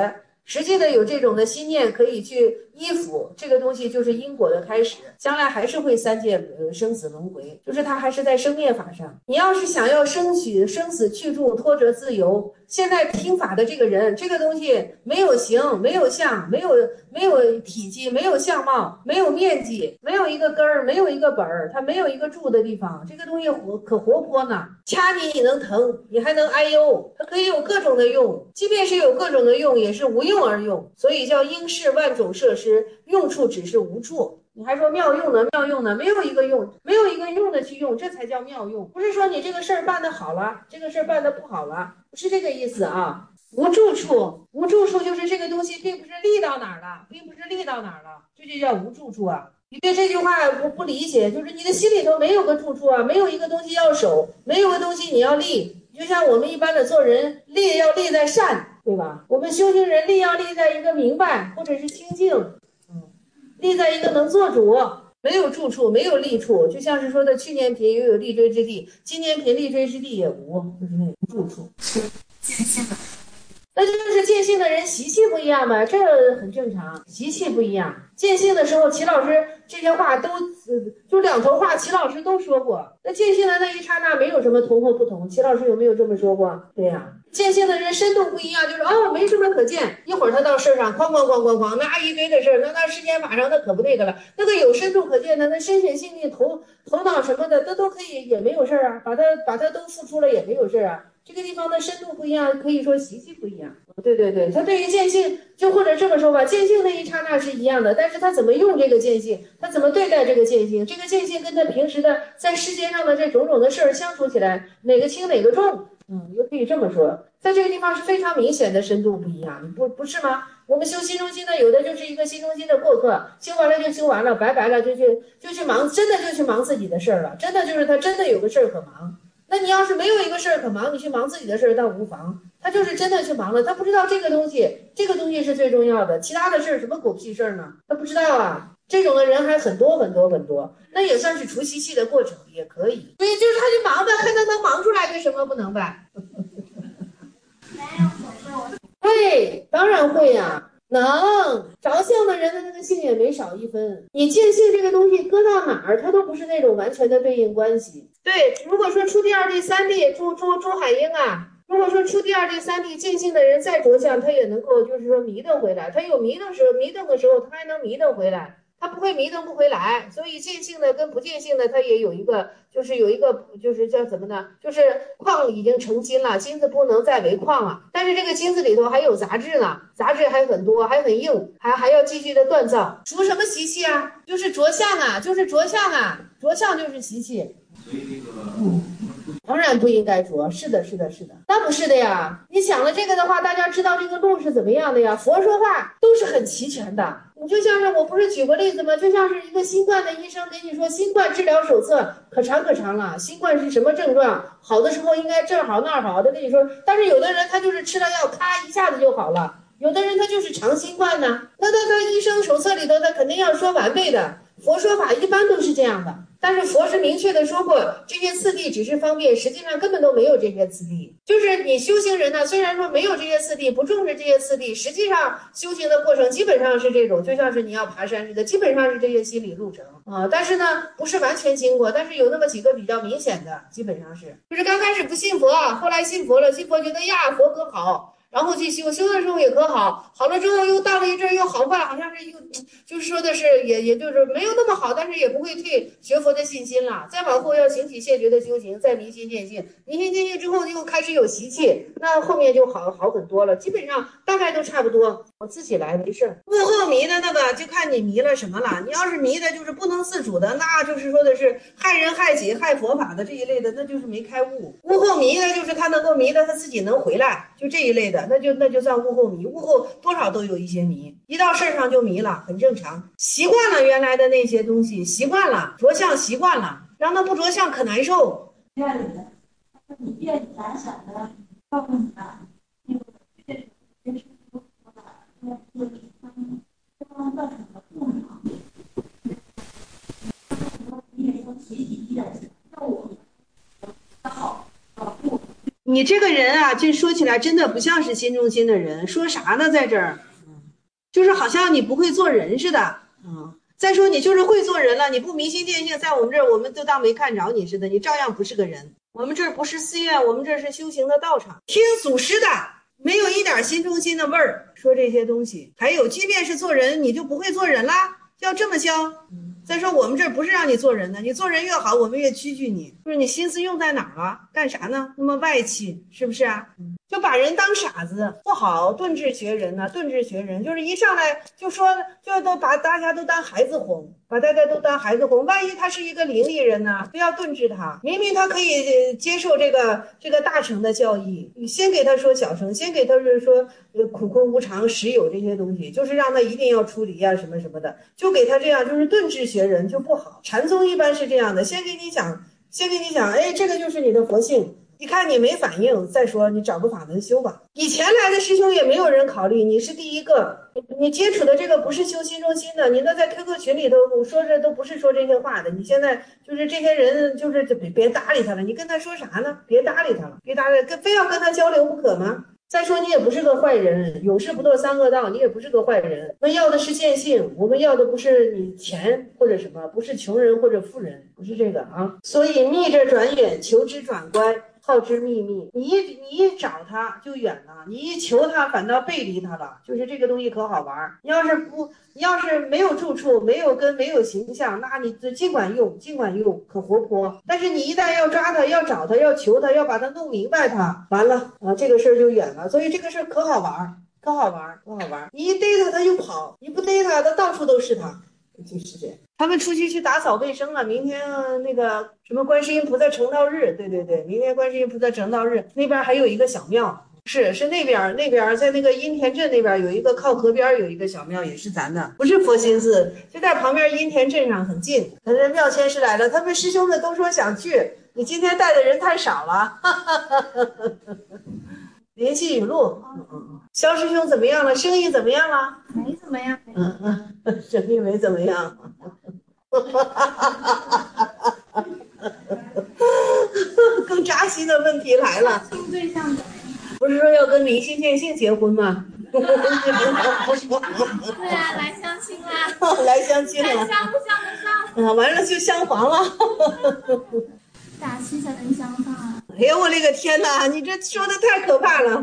实际的有这种的心念可以去依附，这个东西就是因果的开始，将来还是会三界生死轮回，就是它还是在生灭法上。你要是想要生死去住脱折自由，现在听法的这个人，这个东西没有形，没有相，没有体积，没有相貌，没有面积，没有一个根儿，没有一个本儿，它没有一个住的地方，这个东西可活泼呢，掐你能疼，你还能哎呦，它可以有各种的用，即便是有各种的用，也是无用而用，所以叫应是万种设施，用处只是无处。你还说妙用呢？妙用呢？没有一个用，没有一个用的去用，这才叫妙用。不是说你这个事儿办得好了，这个事儿办得不好了，不是这个意思啊。无住处，无住处就是这个东西并不是立到哪儿了，并不是立到哪儿了，这就叫无住处啊。你对这句话不理解，就是你的心里头没有个住处啊，没有一个东西要守，没有个东西你要立。就像我们一般的做人，立要立在善，对吧？我们修行人立要立在一个明白或者是清净，立在一个能做主。没有住处，没有立处，就像是说的去年贫又有立锥之地，今年贫立锥之地也无，就是那个住处。那就是见性的人习气不一样嘛，这很正常，习气不一样。见性的时候，齐老师这些话都就两头话，齐老师都说过。那见性的那一刹那没有什么同或不同，齐老师有没有这么说过？对呀，见性的人深度不一样，就是没什么可见。一会儿他到事儿上，哐哐哐哐哐，那一堆的事儿，那世间法上那可不那个了，那个有深度可见的，那深显性力、头脑什么的，那都可以，也没有事儿啊，把它都付出了也没有事儿啊。这个地方的深度不一样，可以说习气不一样。对对对，他对于见性，就或者这么说吧，见性那一刹那是一样的，但是他怎么用这个见性，他怎么对待这个见性，这个见性跟他平时的在世间上的这种种的事儿相处起来，哪个轻哪个重，又可以这么说，在这个地方是非常明显的深度不一样，不是吗？我们修心中心的，有的就是一个心中心的过客，修完了就修完了，拜拜了就去忙，真的就去忙自己的事儿了，真的就是他真的有个事儿可忙。那你要是没有一个事儿可忙，你去忙自己的事儿倒无妨。他就是真的去忙了，他不知道这个东西是最重要的，其他的事儿什么狗屁事儿呢？他不知道啊。这种的人还很多很多很多，那也算是除习气的过程，也可以。所以就是他去忙呗，看他能忙出来，为什么不能办？对，当然会呀。能着相的人的那个性也没少一分。你见性这个东西搁到哪儿，它都不是那种完全的对应关系。对，如果说出第二地三地，朱海英啊，如果说出第二地三地见性的人再着相，他也能够就是说迷瞪回来。他有迷瞪的时候，他还能迷瞪回来。他不会迷瞪不回来，所以见性的跟不见性的，它也有一个，就是叫怎么呢？就是矿已经成金了，金子不能再为矿了。但是这个金子里头还有杂质呢，杂质还很多，还很硬，还要继续的锻造。除什么习气啊？就是着相啊，着相就是习气。 所以那个， 当然不应该着，是的，那不是的呀。你想了这个的话，大家知道这个路是怎么样的呀？佛说话都是很齐全的。你就像是我不是举过例子吗？就像是一个新冠的医生给你说新冠治疗手册可长了，新冠是什么症状，好的时候应该这儿好那儿好的跟你说，但是有的人他就是吃了药咔一下子就好了，有的人他就是长新冠呢，那医生手册里头他肯定要说完备的，佛说法一般都是这样的。但是佛是明确的说过，这些次第只是方便，实际上根本都没有这些次第。就是你修行人呢，虽然说没有这些次第，不重视这些次第，实际上修行的过程基本上是这种，就像是你要爬山似的，基本上是这些心理路程啊。但是呢，不是完全经过，但是有那么几个比较明显的，基本上是，就是刚开始不信佛，后来信佛了，信佛觉得呀佛可好。然后去修的时候也可好，好了之后又到了一阵又好坏，好像是就是说的是也就是没有那么好，但是也不会退学佛的信心了。再往后要行起谢绝的修行，再明心见性，明心见性之后又开始有习气，那后面就好很多了。基本上大概都差不多，我自己来没事。悟后迷的那个就看你迷了什么了。你要是迷的就是不能自主的，那就是说的是害人害己害佛法的这一类的，那就是没开悟。悟后迷的就是他能够迷的他自己能回来，就这一类的。那就算悟后迷，悟后多少都有一些迷，一到事儿上就迷了，很正常。习惯了原来的那些东西，习惯了着相，习惯了，让他不着相可难受。 愿意的，你愿意胆小的告诉你啊，那个这是不说的，那是对方造成的不好。你也说学习依然是那我好不。 你这个人啊，这说起来真的不像是心中心的人，说啥呢？在这儿， 就是好像你不会做人似的。再说你就是会做人了，你不明心见性，在我们这儿我们都当没看着你似的，你照样不是个人。我们这儿不是寺院，我们这是修行的道场，听祖师的，没有一点心中心的味儿，说这些东西。还有即便是做人，你就不会做人啦，要这么教。再说我们这儿不是让你做人的，你做人越好，我们越屈据你。就是你心思用在哪儿了？干啥呢？那么外气，是不是啊？就把人当傻子，不好，顿智学人呢、顿智学人就是一上来就说，就都把大家都当孩子哄，把大家都当孩子哄。万一他是一个伶俐人呢，不要顿智他。明明他可以接受这个大乘的教义，你先给他说小乘，先给他说苦空无常、实有这些东西，就是让他一定要出离啊什么什么的，就给他这样，就是顿智学人就不好。禅宗一般是这样的，先给你讲，哎，这个就是你的佛性。一看你没反应，再说你找个法门修吧。以前来的师兄也没有人考虑，你是第一个，你接触的这个不是修心中心的，你那在 QQ 群里头说这都不是说这些话的。你现在就是这些人，就是别搭理他了，你跟他说啥呢？别搭理他了，别搭理，非要跟他交流不可吗？再说你也不是个坏人，永世不堕三恶道，你也不是个坏人。我们要的是见性，我们要的不是你钱或者什么，不是穷人或者富人，不是这个啊。所以逆着转眼，求之转乖，好之秘密。你一找他就远了，你一求他反倒背离他了。就是这个东西可好玩，你要是没有住处，没有根，没有形象，那你尽管用，可活泼。但是你一旦要抓他，要找他，要求他，要把他弄明白他，完了啊，这个事儿就远了。所以这个事儿可好玩。你一逮他他就跑，你不逮他到处都是他。就是这样。他们出去打扫卫生了。明天那个什么观世音菩萨成道日，对，明天观世音菩萨成道日，那边还有一个小庙，是那边在那个阴田镇那边有一个，靠河边有一个小庙，也是咱的，不是佛心寺，就在旁边阴田镇上很近。可是庙签师来了，他们师兄们都说想去，你今天带的人太少了。联系语录。肖师兄怎么样了？生意怎么样了？ 没怎么样。 生意没怎么样。更扎心的问题来了。 新对象的。 不是说要跟明心见性结婚吗？ 对啊，来相亲啦。 来相亲了。 相不相得上？ 完了就相黄了。 打气才能相放啊！ 哎呀，我勒个天哪！你这说的太可怕了。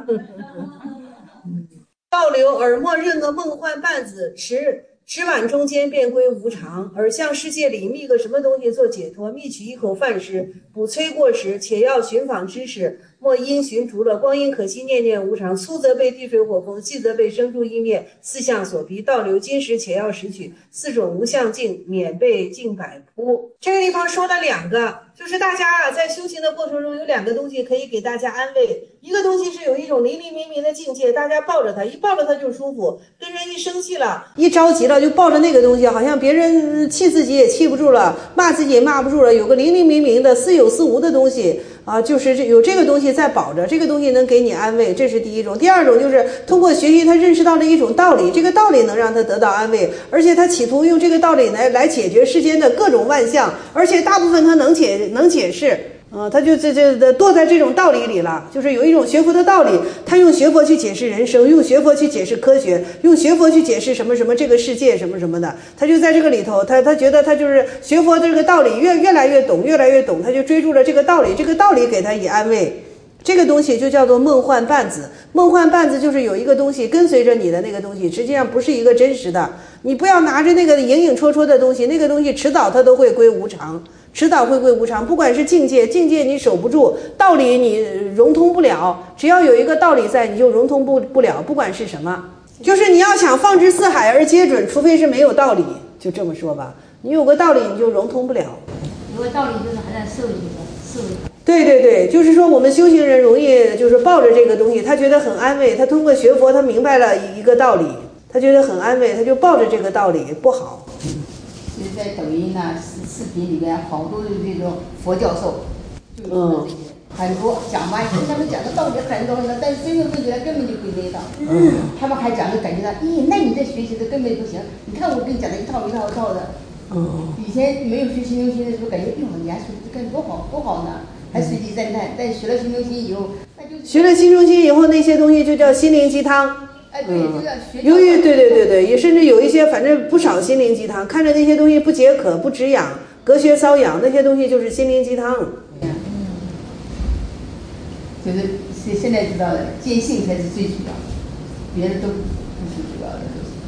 倒流耳莫任个梦幻半子，迟晚中间便归无常，而向世界里觅个什么东西做解脱，觅取一口饭食，补催过时，且要寻访知识，莫因循逐了，光阴可惜，念念无常。粗则被地水火风，细则被生住意灭四相所逼。倒流今时且要识取，四种无相境，免被境百扑。这个地方说了两个，就是大家在修行的过程中有两个东西可以给大家安慰。一个东西是有一种灵灵明明的境界，大家抱着它，一抱着它就舒服。跟人一生气了，一着急了，就抱着那个东西，好像别人气自己也气不住了，骂自己也骂不住了。有个灵灵明明的似有似无的东西啊，就是有这个东西在保着，这个东西能给你安慰，这是第一种。第二种就是通过学习，他认识到了一种道理，这个道理能让他得到安慰，而且他企图用这个道理来解决世间的各种万象，而且大部分他能解释。他就堕在这种道理里了，就是有一种学佛的道理，他用学佛去解释人生，用学佛去解释科学，用学佛去解释什么什么这个世界什么什么的，他就在这个里头，他觉得他就是学佛的这个道理越来越懂，他就追逐了这个道理，这个道理给他以安慰。这个东西就叫做梦幻半子。梦幻半子就是有一个东西跟随着你的那个东西，实际上不是一个真实的。你不要拿着那个影影绰绰的东西，那个东西迟早它都会归无常，迟早会归无常。不管是境界你守不住，道理你融通不了，只要有一个道理在，你就融通不了，不管是什么。就是你要想放之四海而皆准，除非是没有道理，就这么说吧。你有个道理你就融通不了。 有个道理就是还在受理。 对，就是说我们修行人容易就是抱着这个东西，他觉得很安慰，他通过学佛他明白了一个道理，他觉得很安慰，他就抱着这个道理，不好。 其实在抖音啊视频里边好多的这种佛教授，就是这些很多讲吧，跟他们讲的道理很多，但是真正做起来根本就不那道。他们还讲的感觉到，那你这学习的根本不行，你看我跟你讲的一套的。以前没有学心中心的时候，感觉人家说这干多好呢，还随地赞叹。但学了心中心以后，那就学了心中心以后，那些东西就叫心灵鸡汤。 哎，对，这个学由于对，也甚至有一些，反正不少心灵鸡汤，看着那些东西不解渴、不止痒、隔靴搔痒，那些东西就是心灵鸡汤。 就是现在知道了，见性才是最主要的，别的都不是主要的。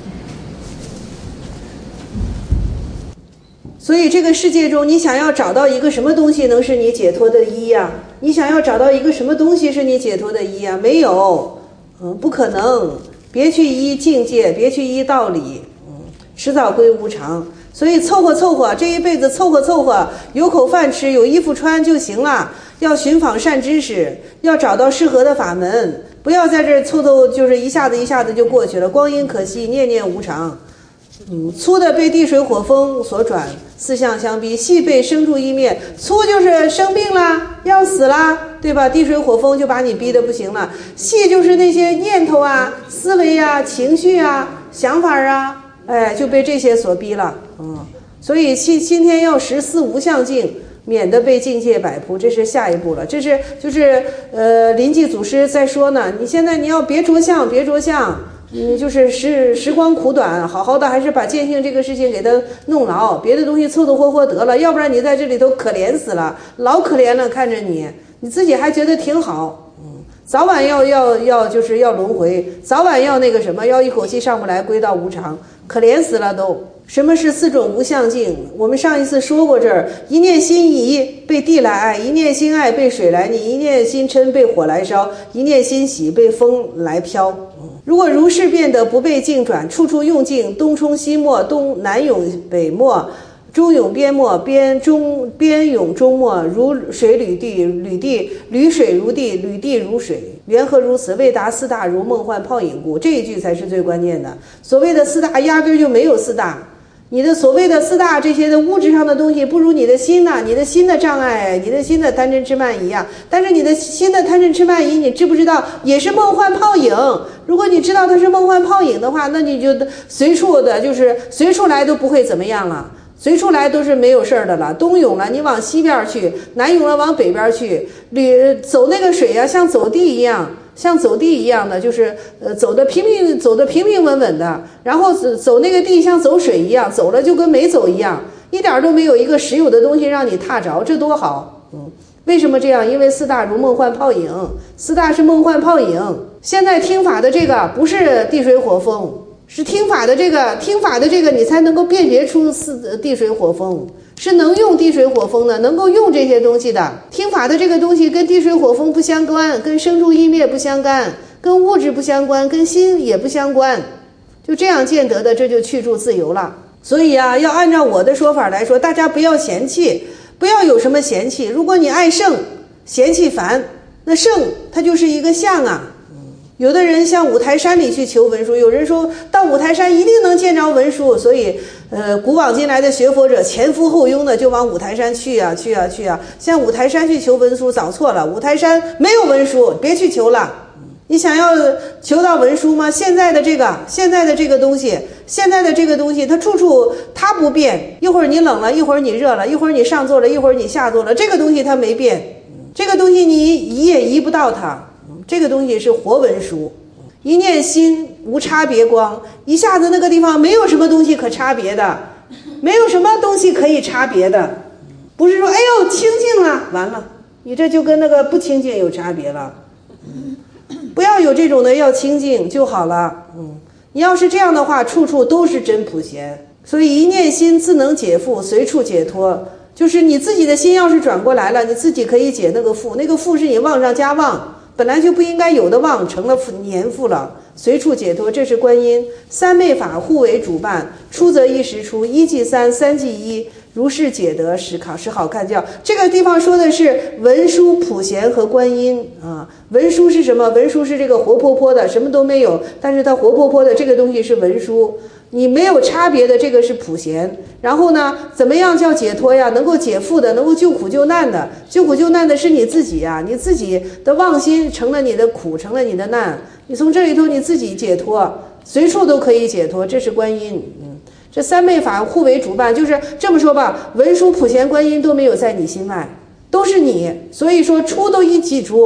所以这个世界中，你想要找到一个什么东西能是你解脱的依呀？你想要找到一个什么东西是你解脱的依呀？没有，不可能。别去依境界，别去依道理，迟早归无常。所以凑合，这一辈子凑合，有口饭吃，有衣服穿就行了。要寻访善知识，要找到适合的法门，不要在这儿凑，就是一下子就过去了。光阴可惜，念念无常。粗的被地水火风所转，四相相逼；细被生住意灭。粗就是生病啦，要死啦，对吧？地水火风就把你逼得不行了。细就是那些念头啊、思维啊、情绪啊、想法啊，就被这些所逼了。所以今天要识四无相境，免得被境界摆扑，这是下一步了。这是就是临济祖师在说呢，你现在你要别着相，就是时光苦短，好好的还是把见性这个事情给它弄牢，别的东西凑合得了，要不然你在这里头可怜死了，老可怜了，看着你自己还觉得挺好，早晚就是要轮回，早晚要那个什么，要一口气上不来，归到无常，可怜死了都。什么是四种无相境？我们上一次说过这儿，一念心疑被地来爱，一念心爱被水来溺，一念心嗔被火来烧，一念心喜被风来飘。如果如是变得不被境转，处处用境，东冲西没，南涌北没，中涌边没，边涌中没，如水履地，履水如地，履地如水，缘何如此？未达四大，如梦幻泡影故。这一句才是最关键的。所谓的四大，压根就没有四大。你的所谓的四大这些的物质上的东西，不如你的心呐，你的心的障碍，你的心的贪嗔痴慢疑啊。但是你的心的贪嗔痴慢疑，你知不知道也是梦幻泡影？如果你知道它是梦幻泡影的话，那你就随处来都不会怎么样了，随处来都是没有事儿的了。东涌了，你往西边去；南涌了，往北边去。走那个水啊，像走地一样的，就是走得平平稳稳的，然后走那个地像走水一样，走了就跟没走一样，一点都没有一个实有的东西让你踏着，这多好。为什么这样？因为四大如梦幻泡影，四大是梦幻泡影。现在听法的这个不是地水火风，是听法的这个你才能够辨别出地水火风，是能用地水火风的，能够用这些东西的。听法的这个东西跟地水火风不相关，跟生住意灭不相干，跟物质不相关，跟心也不相关，就这样见得的，这就去住自由了。所以啊，要按照我的说法来说，大家不要嫌弃，不要有什么嫌弃。如果你爱圣，嫌弃凡，那圣它就是一个相啊。有的人向五台山里去求文殊，有人说到五台山一定能见着文殊，所以古往今来的学佛者前赴后拥的就往五台山去啊，向五台山去求文殊，找错了，五台山没有文殊，别去求了。你想要求到文殊吗？现在的这个东西它处处它不变，一会儿你冷了，一会儿你热了，一会儿你上座了，一会儿你下座了，这个东西它没变，这个东西你移也移不到它。这个东西是活文殊，一念心无差别光，一下子那个地方没有什么东西可差别的，没有什么东西可以差别的，不是说哎呦清净了，完了，你这就跟那个不清净有差别了。不要有这种的，要清净就好了。你要是这样的话，处处都是真普贤。所以一念心自能解缚，随处解脱。就是你自己的心要是转过来了，你自己可以解那个缚，那个缚是你妄上加妄。本来就不应该有的妄成了年缚了，随处解脱，这是观音。三昧法互为主办，出则一时出，一即三，三即一，如是解得使好看教。这个地方说的是文殊、普贤和观音啊。文殊是什么？文殊是这个活泼泼的，什么都没有，但是它活泼泼的这个东西是文殊。你没有差别的这个是普贤。然后呢，怎么样叫解脱呀？能够解缚的，能够救苦救难的。救苦救难的是你自己呀，你自己的妄心成了你的苦，成了你的难，你从这里头你自己解脱，随处都可以解脱，这是观音。这三昧法互为主办，就是这么说吧，文殊、普贤、观音都没有在你心外，都是你。所以说出都一起出，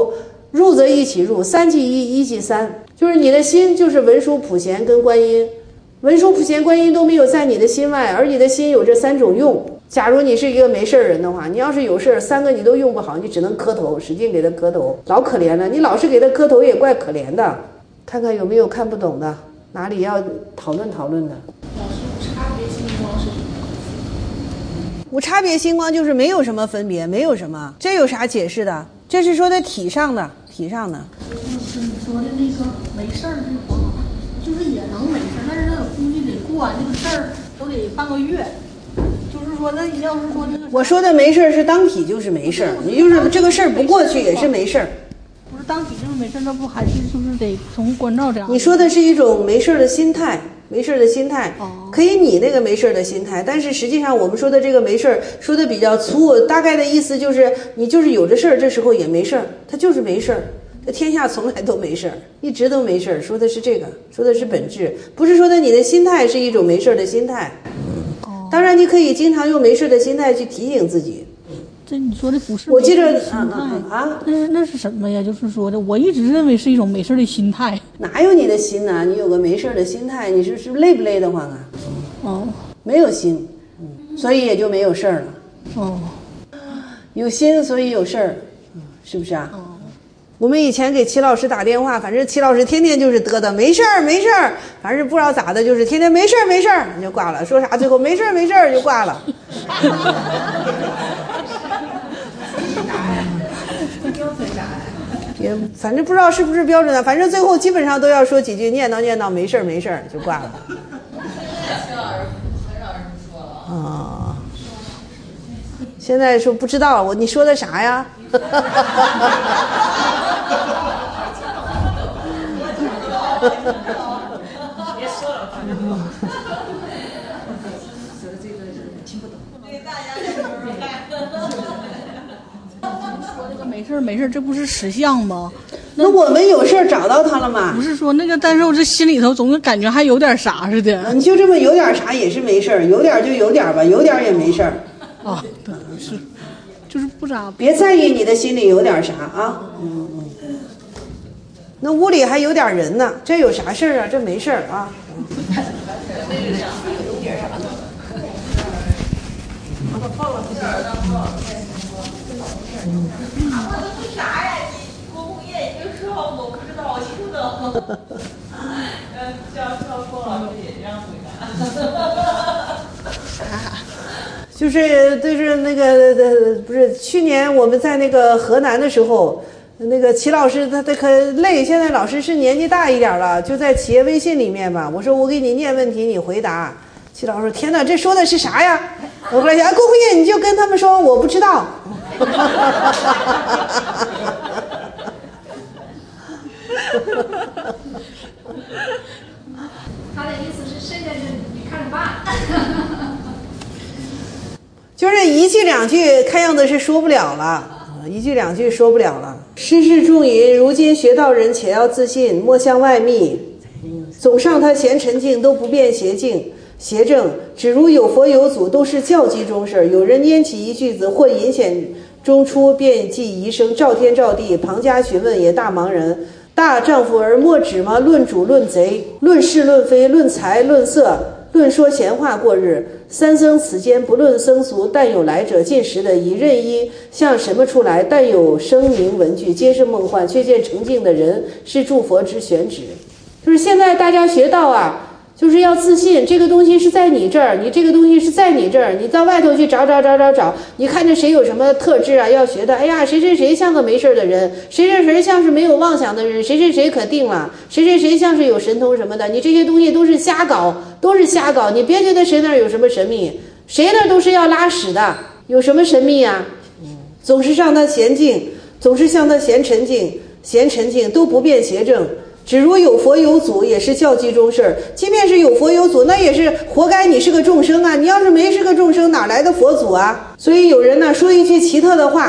入则一起入，三即一，一即三，就是你的心就是文殊普贤跟观音，文殊普贤观音都没有在你的心外，而你的心有这3种用。假如你是一个没事人的话，你要是有事3个你都用不好，你只能磕头，使劲给他磕头，老可怜了。你老是给他磕头也怪可怜的。看看有没有看不懂的，哪里要讨论讨论的。 老师，无差别星光是什么？ 无差别星光就是没有什么分别，没有什么，这有啥解释的？这是说的体上的，体上的。 就是你说的那个没事儿这话，就是也能没事儿，但是估计得过完这个事儿都得半个月。就是说，那要是说那个， 我说的没事儿是当体就是没事儿，你就是这个事儿不过去也是没事儿。 不是当体就是没事儿，那不还是就是得从关照这样？ 你说的是一种没事儿的心态，没事儿的心态，可以你那个没事儿的心态，但是实际上我们说的这个没事儿说的比较粗，大概的意思就是你就是有这事儿，这时候也没事儿，他就是没事儿。这天下从来都没事儿，一直都没事儿，说的是这个，说的是本质，不是说的你的心态是一种没事儿的心态。当然，你可以经常用没事的心态去提醒自己。 这你说的不是？ 我记着那是什么呀？就是说的，我一直认为是一种没事的心态。 哪有你的心呢？你有个没事的心态，你是累不累得慌啊？ 哦， 没有心，所以也就没有事儿了。 哦， 有心所以有事儿，是不是啊？我们以前给齐老师打电话，反正齐老师天天就是嘚嘚没事儿没事儿，反正不知道咋的，就是天天没事儿没事儿你就挂了，说啥最后没事儿没事儿就挂了。也反正不知道是不是标准的，反正最后基本上都要说几句念叨没事儿没事儿就挂了。很少人说了啊。现在说不知道你说的啥呀？ 别说了， 说的这个听不懂。 对大家说这个没事，这不是实相吗？ 那我们有事找到他了吗？ 不是说那个，但是我这心里头总感觉还有点啥似的。 你就这么有点啥也是没事，有点就有点吧，有点也没事。 啊，对，是，就是不咋。 别在意你的心里有点啥啊。那屋里还有点人呢，这有啥事儿啊？这没事儿啊。 啥呀？你公共业你就说我不知道，我听不懂。叫郭老师也这样回答。 就是那个不是去年我们在那个河南的时候，那个齐老师他可累，现在老师是年纪大一点了，就在企业微信里面吧。我说我给你念问题，你回答。齐老师说：“天哪，这说的是啥呀？”我后来想，郭红叶，你就跟他们说我不知道。 他的意思是剩下的你看着办。 就是一句两句，看样子是说不了了，一句两句说不了了。世事重淫，如今学道人且要自信，莫向外密。总上他贤沉静，都不辨邪径。邪正只如有佛有祖，都是教机中事。有人拈起一句子，或隐显中出，便即一声照天照地。旁家询问，也大茫然。大丈夫而莫止吗？论主论贼，论是论非，论财论色，论说闲话过日。三僧此间不论僧俗，但有来者尽识的以任意像什么出来，但有声名文句，皆是梦幻，却见澄净的人，是诸佛之选旨。就是现在大家学道啊，就是要自信，这个东西是在你这儿，你这个东西是在你这儿，你到外头去找，你看着谁有什么特质啊，要学的，哎呀，谁像个没事的人，谁像是没有妄想的人，谁可定了，谁像是有神通什么的，你这些东西都是瞎搞，你别觉得谁那儿有什么神秘，谁那儿都是要拉屎的，有什么神秘啊？总是让他娴静，总是向他贤沉静，都不辨邪正。只如有佛有祖，也是教机中事。即便是有佛有祖，那也是活该你是个众生啊！你要是没是个众生，哪来的佛祖啊？所以有人呢说一句奇特的话，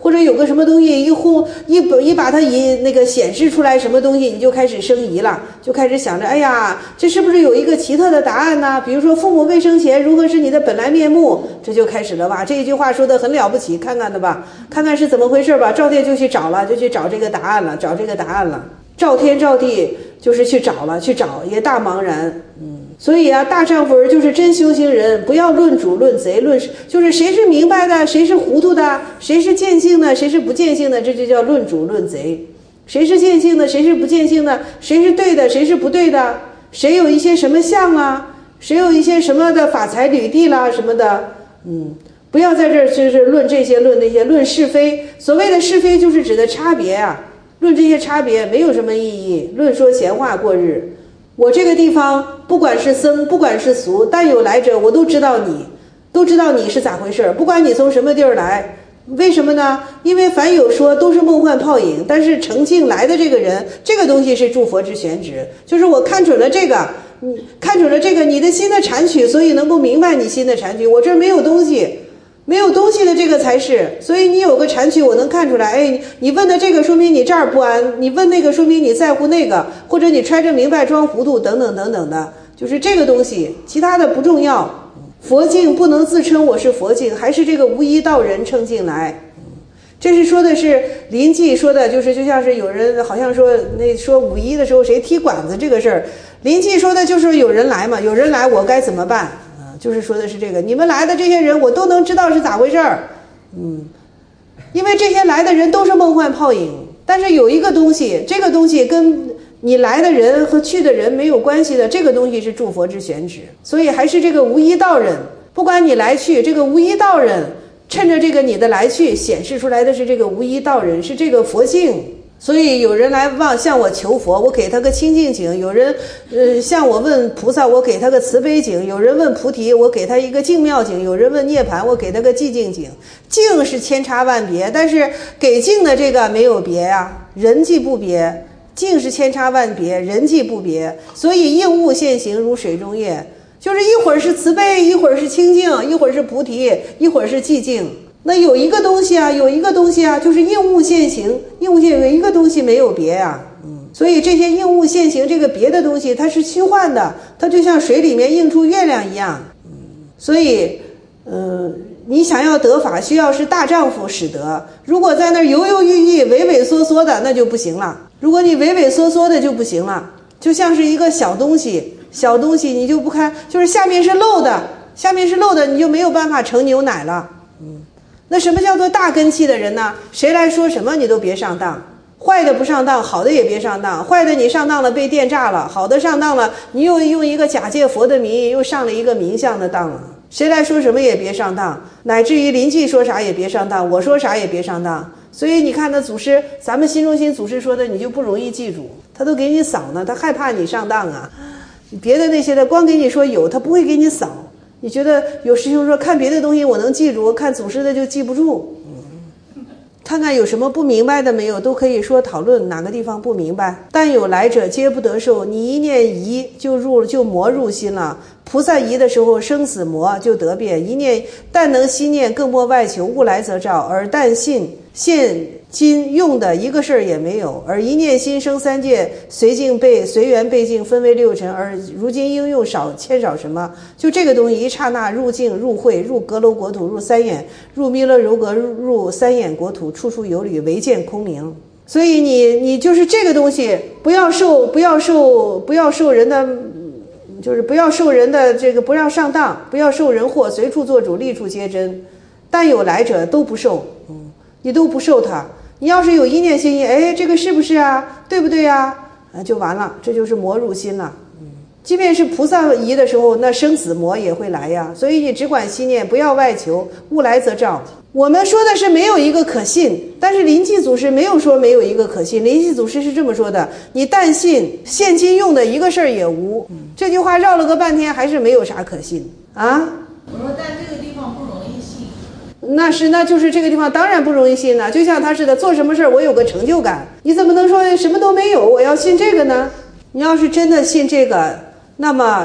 或者有个什么东西一把它那个显示出来什么东西，你就开始生疑了，就开始想着，哎呀，这是不是有一个奇特的答案呢？比如说父母未生前如何是你的本来面目，这就开始了吧。这一句话说的很了不起，看看的吧，看看是怎么回事吧。赵天就去找了，就去找这个答案了，找这个答案了。赵天赵地就是去找了，去找也大茫然。所以啊，大丈夫儿就是真修行人，不要论主论贼，就是谁是明白的，谁是糊涂的，谁是见性的，谁是不见性的，这就叫论主论贼。谁是见性的，谁是不见性的，谁是对的，谁是不对的，谁有一些什么相啊，谁有一些什么的法财履地啦什么的，不要在这儿就是论这些论那些，论是非。所谓的是非就是指的差别啊，论这些差别没有什么意义，论说闲话过日。我这个地方不管是僧不管是俗，但有来者我都知道你是咋回事，不管你从什么地儿来。为什么呢？因为凡有说都是梦幻泡影，但是诚敬来的这个人，这个东西是诸佛之选旨，就是我看准了这个，你的心的产取，所以能够明白你心的产取。我这儿没有东西的这个才是，所以你有个产取我能看出来。哎，你问的这个说明你这儿不安，你问那个说明你在乎那个，或者你揣着明白装糊涂等等等等的，就是这个东西，其他的不重要。佛境不能自称我是佛境，还是这个无一道人称境来。这是说的是临济说的，就是就像是有人好像说五一的时候谁踢馆子这个事儿，临济说的就是有人来嘛，有人来我该怎么办？就是说的是这个，你们来的这些人我都能知道是咋回事儿。因为这些来的人都是梦幻泡影，但是有一个东西，这个东西跟你来的人和去的人没有关系的，这个东西是诸佛之选旨。所以还是这个无一道人，不管你来去，这个无一道人趁着这个你的来去显示出来的是这个无一道人，是这个佛性。所以有人来向我求佛，我给他个清净境；有人向我问菩萨，我给他个慈悲境；有人问菩提，我给他一个净妙境；有人问涅槃，我给他个寂静境。境是千差万别，但是给境的这个没有别啊，人际不别。境是千差万别，人际不别，所以应物现行如水中月，就是一会儿是慈悲，一会儿是清净，一会儿是菩提，一会儿是寂静。那有一个东西啊，就是应物现行，应物现有一个东西没有别啊。所以这些应物现行这个别的东西它是虚幻的，它就像水里面映出月亮一样。所以你想要得法，需要是大丈夫使得。如果在那儿犹犹豫豫、畏畏缩缩的，那就不行了。如果你畏畏缩缩的就不行了，就像是一个小东西你就不看，就是下面是漏的，你就没有办法盛牛奶了。那什么叫做大根器的人呢？谁来说什么你都别上当，坏的不上当，好的也别上当。坏的你上当了被电炸了，好的上当了你又用一个假借佛的名义又上了一个名相的当了。谁来说什么也别上当，乃至于临济说啥也别上当，我说啥也别上当。所以你看那祖师，咱们新中心祖师说的你就不容易记住，他都给你扫呢，他害怕你上当啊。别的那些的光给你说有，他不会给你扫。你觉得有师兄说看别的东西我能记住，看祖师的就记不住。看看有什么不明白的没有，都可以说讨论哪个地方不明白。但有来者皆不得受，你一念疑就魔入心了。菩萨疑的时候，生死魔就得变。一念但能息念，更莫外求，物来则照。而但信现今用的一个事儿也没有，而一念心生三界，随缘背境分为六尘，而如今应用欠少什么？就这个东西，一刹那入境入会入阁楼国土，入三眼，入弥勒柔阁，入三眼国土，处处有履，唯见空明。所以你就是这个东西，不要受人的，就是不要受人的这个，不让上当，不要受人祸，随处做主，立处皆真。但有来者都不受，你都不受他。你要是有一念心意，哎，这个是不是啊？对不对啊？就完了，这就是魔入心了。即便是菩萨疑的时候，那生死魔也会来呀。所以你只管心念，不要外求，物来则照。我们说的是没有一个可信，但是临济祖师没有说没有一个可信。临济祖师是这么说的：你但信，现今用的一个事儿也无。这句话绕了个半天，还是没有啥可信啊。 我说，但这个地方不容易信。 那就是这个地方当然不容易信了。就像他似的，做什么事儿我有个成就感，你怎么能说什么都没有我要信这个呢？你要是真的信这个，那么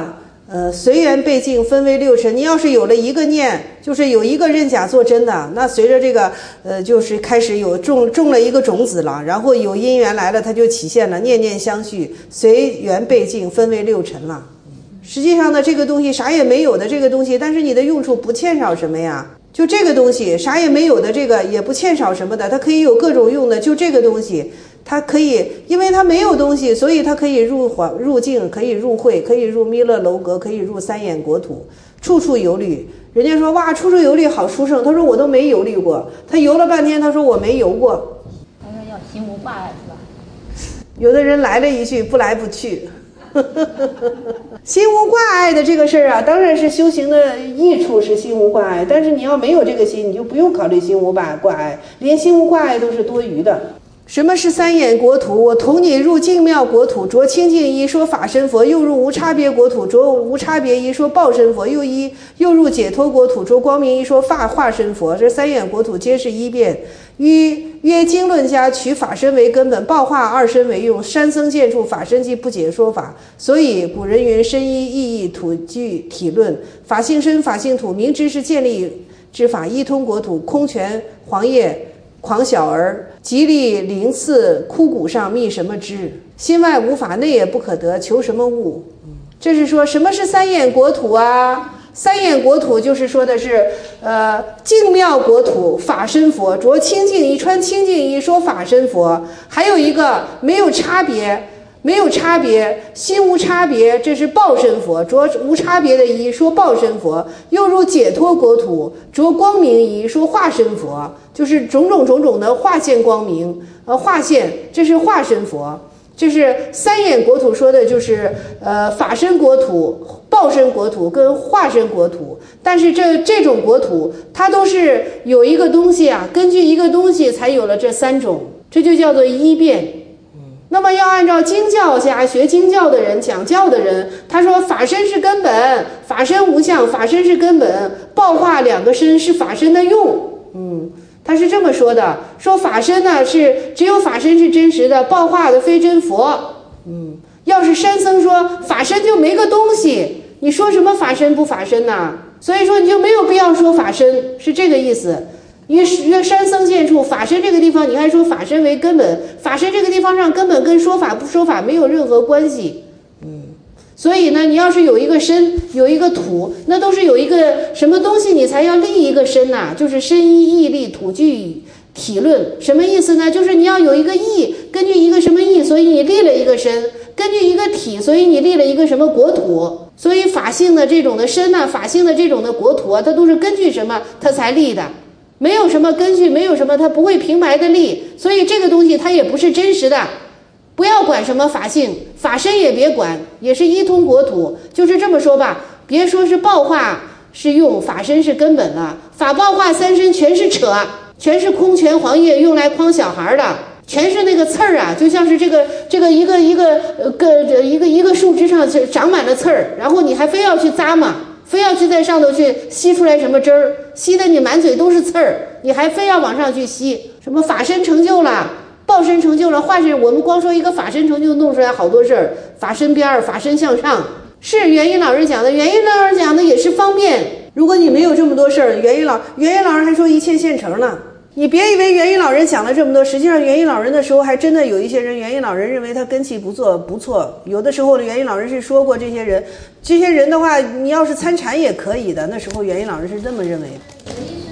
随缘背境分为六尘。你要是有了一个念，就是有一个认假做真的，那随着这个就是开始有种了一个种子了，然后有因缘来了，它就起现了，念念相续，随缘背境分为六尘了。实际上呢，这个东西啥也没有的这个东西，但是你的用处不欠少什么呀？就这个东西啥也没有的这个也不欠少什么的，它可以有各种用的。就这个东西它可以，因为它没有东西，所以它可以入境，可以入会，可以入弥勒楼阁，可以入三眼国土，处处游历。人家说哇，处处游历好殊胜，他说我都没游历过，他游了半天，他说我没游过。 他说要心无挂碍是吧？ 有的人来了一句不来不去。心无挂碍的这个事儿啊，当然是修行的益处是心无挂碍，但是你要没有这个心，你就不用考虑心无挂碍，连心无挂碍都是多余的。什么是三眼国土？我同你入净妙国土，着清净一说法身佛；又入无差别国土，着无差别一说报身佛；又入解脱国土，着光明一说化身佛。这三眼国土皆是一变。约经论家取法身为根本，报化二身为用。山僧见处法身即不解说法，所以古人云：身依意义，土具体论。法性身，法性土，明知是建立之法，一通国土，空泉黄叶狂小儿，极力灵次枯骨上觅什么知？心外无法，内也不可得，求什么物？这是说什么是三眼国土啊？三眼国土就是说的是净妙国土，法身佛，着清净衣，穿清净衣，说法身佛。还有一个没有差别，心无差别，这是报身佛，着无差别的衣，说报身佛。又入解脱国土，着光明衣，说化身佛，就是种种的化现光明，化现，这是化身佛。这是三眼国土说的就是法身国土、报身国土跟化身国土。但是这种国土它都是有一个东西啊，根据一个东西才有了这三种，这就叫做一变。那么要按照经教家学经教的人讲教的人，他说法身是根本，法身无相，法身是根本，报化两个身是法身的用。他是这么说的，说法身呢是只有法身是真实的，报化的非真佛。要是山僧说法身就没个东西，你说什么法身不法身呢？所以说你就没有必要说法身，是这个意思。约山僧见处，法身这个地方你还说法身为根本，法身这个地方上根本跟说法不说法没有任何关系。所以呢，你要是有一个身，有一个土，那都是有一个什么东西你才要立一个身呐，就是身依义立，土具体论。什么意思呢？就是你要有一个义，根据一个什么义，所以你立了一个身；根据一个体，所以你立了一个什么国土。所以法性的这种的身呐，法性的这种的国土啊，它都是根据什么它才立的，没有什么根据，没有什么它不会平白的立。所以这个东西它也不是真实的。不要管什么法性，法身也别管，也是一通国土。就是这么说吧，别说是报化是用，法身是根本了。法报化三身全是扯，全是空泉黄叶用来诓小孩的，全是那个刺儿啊，就像是这个一个树枝上长满了刺儿，然后你还非要去咂嘛，非要去在上头去吸出来什么汁儿，吸得你满嘴都是刺儿，你还非要往上去吸。什么法身成就了，报身成就了，化身，我们光说一个法身成就弄出来好多事儿，法身边儿，法身向上，是元音老人讲的，元音老人讲的也是方便。如果你没有这么多事儿，元音老人还说一切现成呢。你别以为元音老人讲了这么多，实际上元音老人的时候还真的有一些人，元音老人认为他根器不错，有的时候元音老人是说过这些人的话，你要是参禅也可以的，那时候元音老人是这么认为的。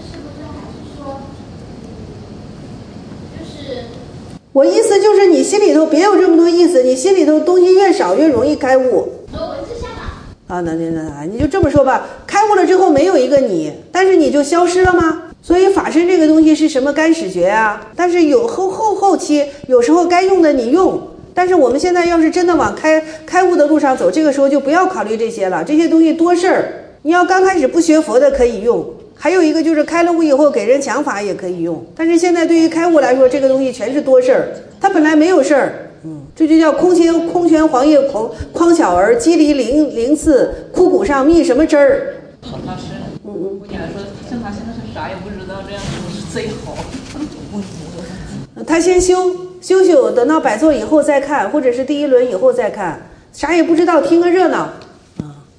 我意思就是你心里头别有这么多意思，你心里头东西越少越容易开悟。啊，那你就这么说吧，开悟了之后没有一个你，但是你就消失了吗？所以法身这个东西是什么干始觉啊？但是有后期有时候该用的你用，但是我们现在要是真的往开悟的路上走，这个时候就不要考虑这些了，这些东西多事儿。你要刚开始不学佛的可以用，还有一个就是开了悟以后给人讲法也可以用，但是现在对于开悟来说，这个东西全是多事儿，它本来没有事儿。这就叫空泉黄叶诓小儿，肌离灵次枯骨上觅什么汁儿。 好大师，我讲说像他现在是啥也不知道，这样不是最好。 他先修，等到摆座以后再看，或者是第一轮以后再看，啥也不知道，听个热闹。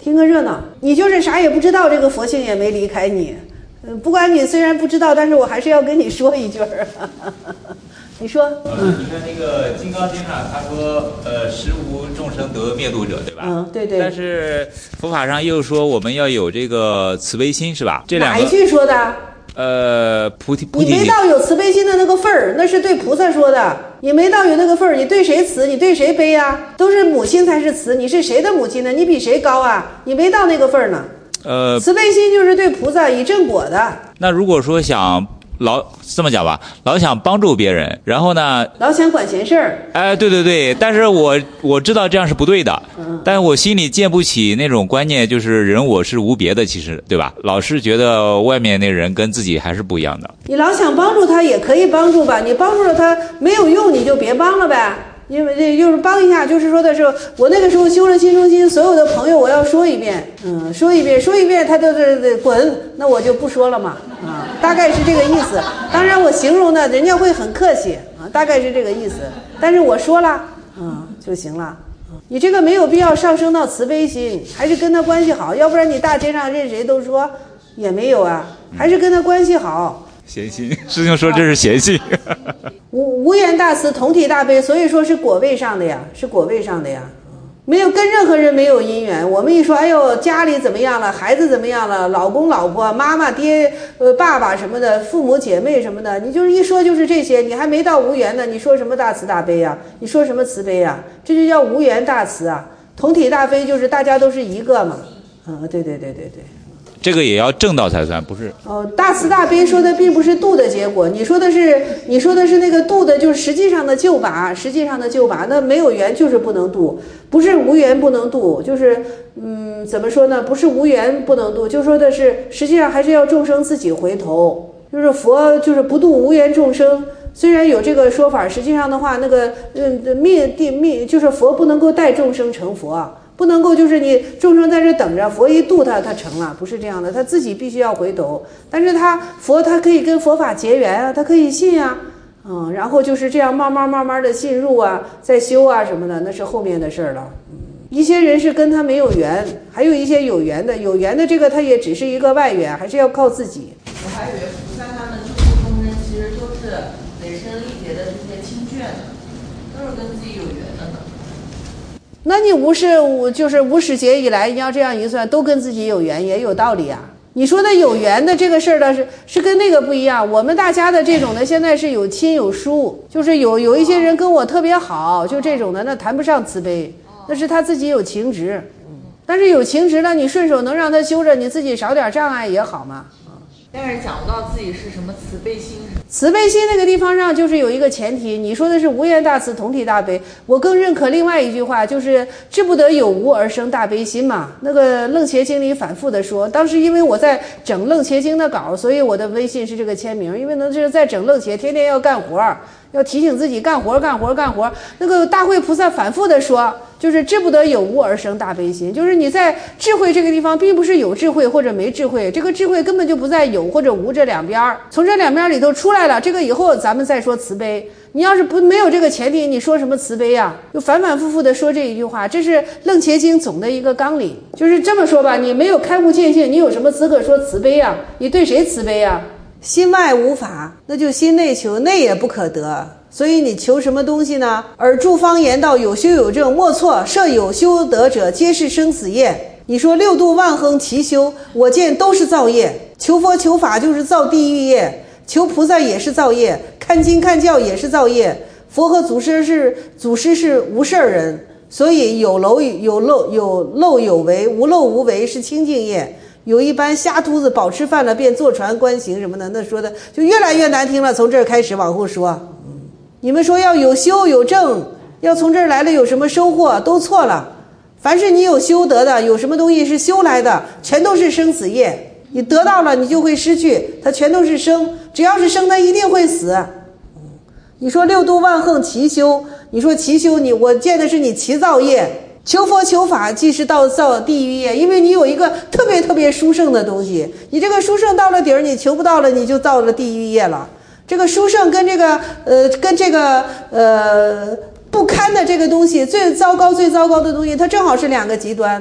听个热闹。你就是啥也不知道，这个佛性也没离开你。不管你虽然不知道，但是我还是要跟你说一句儿。你说， 你看那个《金刚经》上，他说，实无众生得灭度者，对吧？ 对对。 但是佛法上又说我们要有这个慈悲心，是吧？这两个哪一句说的？ 菩提。 你没到有慈悲心的那个份儿，那是对菩萨说的。你没到有那个份儿，你对谁慈，你对谁悲啊？都是母亲才是慈，你是谁的母亲呢？你比谁高啊？你没到那个份儿呢。慈悲心就是对菩萨以正果的。 那如果说想这么讲吧，老想帮助别人，然后呢， 老想管闲事儿。 对对对，但是我知道这样是不对的，但是我心里建不起那种观念，就是人我是无别的，其实对吧？老是觉得外面那人跟自己还是不一样的。 你老想帮助他也可以帮助吧，你帮助了他没有用，你就别帮了呗。因为这就是帮一下，就是说的是我那个时候修了心中心，所有的朋友我要说一遍，说一遍，他就是滚，那我就不说了嘛，大概是这个意思。当然我形容的人家会很客气大概是这个意思。但是我说了，就行了。你这个没有必要上升到慈悲心，还是跟他关系好，要不然你大街上任谁都说也没有啊，还是跟他关系好。 闲心，师兄说这是闲心。 无缘大慈，同体大悲，所以说是果位上的呀，是果位上的呀。没有跟任何人没有因缘。我们一说，哎呦，家里怎么样了，孩子怎么样了，老公老婆、妈妈、爹、爸爸什么的，父母姐妹什么的，你就是一说就是这些，你还没到无缘呢，你说什么大慈大悲呀？你说什么慈悲呀？这就叫无缘大慈啊。同体大悲就是大家都是一个嘛。对。 这个也要正道才算，不是？ 大慈大悲说的并不是度的结果，你说的是那个度的，就是实际上的救拔，那没有缘就是不能度，不是无缘不能度，就是怎么说呢？不是无缘不能度，就说的是实际上还是要众生自己回头，就是佛就是不度无缘众生。虽然有这个说法，实际上的话，那个命就是佛不能够带众生成佛。不能够就是你众生在这等着，佛一度他成了，不是这样的，他自己必须要回头。但是佛他可以跟佛法结缘啊，他可以信啊，然后就是这样慢慢的进入啊，再修啊什么的，那是后面的事了。一些人是跟他没有缘，还有一些有缘的这个他也只是一个外缘，还是要靠自己。 我还以为菩萨他们救度众生其实都是累生历劫的这些亲眷的，都是跟自己有缘的呢。 那你无始劫以来，你要这样一算，都跟自己有缘，也有道理啊。你说的有缘的这个事儿呢，是跟那个不一样。我们大家的这种的，现在是有亲有疏，就是有一些人跟我特别好，就这种的，那谈不上慈悲，那是他自己有情执。但是有情执了，你顺手能让他修着，你自己少点障碍也好嘛。 但是讲不到自己是什么慈悲心。 慈悲心那个地方上就是有一个前提，你说的是无缘大慈，同体大悲。我更认可另外一句话，就是志不得有无而生大悲心嘛。那个楞伽经里反复的说，当时因为我在整楞伽经的稿，所以我的微信是这个签名，因为呢是在整楞伽，天天要干活，要提醒自己干活。那个大慧菩萨反复的说，就是志不得有无而生大悲心，就是你在智慧这个地方，并不是有智慧或者没智慧，这个智慧根本就不在有或者无这两边，从这两边里头出来了，这个以后咱们再说慈悲。你要是没有这个前提，你说什么慈悲呀？就反复的说这一句话，这是楞伽经总的一个纲领。就是这么说吧，你没有开悟见性，你有什么资格说慈悲呀？你对谁慈悲呀？心外无法，那就心内求，内也不可得。所以你求什么东西呢？而诸方言道有修有证，莫错，设有修德者，皆是生死业。你说六度万恒齐修，我见都是造业。求佛求法就是造地狱业，求菩萨也是造业，看经看教也是造业。佛和祖师是无事人，所以有漏有为，无漏无为是清净业。有一般瞎秃子饱吃饭了便坐船观行什么的，那说的就越来越难听了。从这儿开始往后说，你们说要有修有证，要从这儿来了有什么收获，都错了。凡是你有修得的，有什么东西是修来的，全都是生死业。你得到了你就会失去，它全都是生，只要是生它一定会死。你说六度万恒齐修，你说齐修，我见的是你齐造业。求佛求法即是造地狱业，因为你有一个特别殊胜的东西，你这个殊胜到了底儿，你求不到了，你就到了地狱业了。这个殊胜跟这个不堪的这个东西，最糟糕的东西，它正好是两个极端。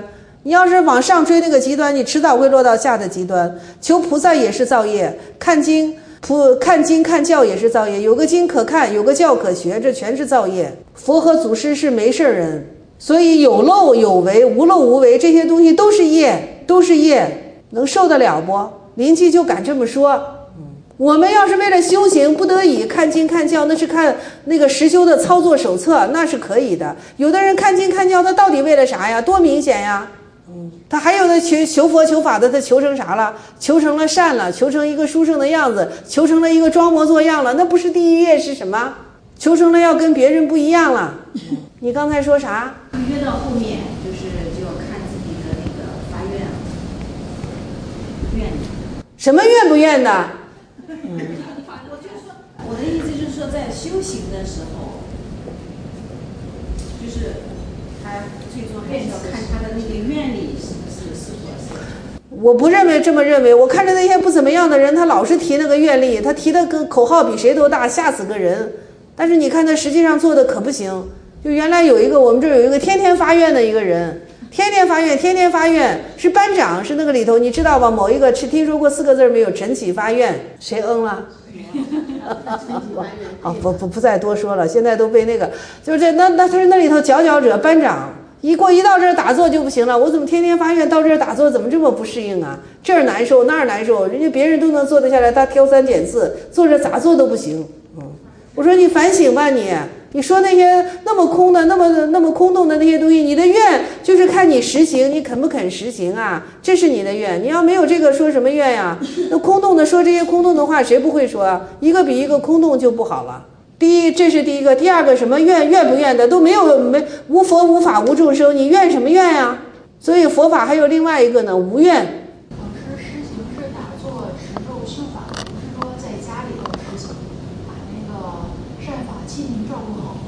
你要是往上追那个极端，你迟早会落到下的极端。求菩萨也是造业，看经看教也是造业，有个经可看，有个教可学，这全是造业。佛和祖师是没事人，所以有漏有为，无漏无为，这些东西都是业，都是业，能受得了不？临济就敢这么说。我们要是为了修行不得已看经看教，那是看那个实修的操作手册，那是可以的。有的人看经看教，他到底为了啥呀？多明显呀！他还有的求佛求法的，他求成啥了？求成了善了，求成一个殊胜的样子，求成了一个装模作样了，那不是第一业是什么？求成了要跟别人不一样了。你刚才说啥？ 约到后面就要看自己的那个发愿，愿什么愿不愿的？ 我的意思就是说，在修行的时候，就是他最终还是要看他的那个愿力是否是。 我不这么认为。我看着那些不怎么样的人，他老是提那个愿力，他提的个口号比谁都大，吓死个人。但是你看他实际上做的可不行。就原来我们这儿有一个天天发愿的一个人，天天发愿是班长，是那个里头你知道吧？某一个听说过4个字没有？晨起发愿，谁了？好，不再多说了。现在都被那个就是这那他是那里头佼佼者班长，一到这儿打坐就不行了。我怎么天天发愿到这儿打坐怎么这么不适应啊？这儿难受那儿难受，人家别人都能坐得下来，他挑3拣4，坐着咋坐都不行。我说你反省吧你说那些那么空的那么空洞的那些东西，你的愿就是看你实行，你肯不肯实行啊？这是你的愿。你要没有这个说什么愿呀？那空洞的说这些空洞的话谁不会说啊？一个比一个空洞就不好了。这是第一个。第二个什么愿不愿的都没无佛无法无众生，你愿什么愿呀？所以佛法还有另外一个呢，无愿。 老师实行是打坐持咒修法，不是说在家里头实行，把那个善法亲民照顾好。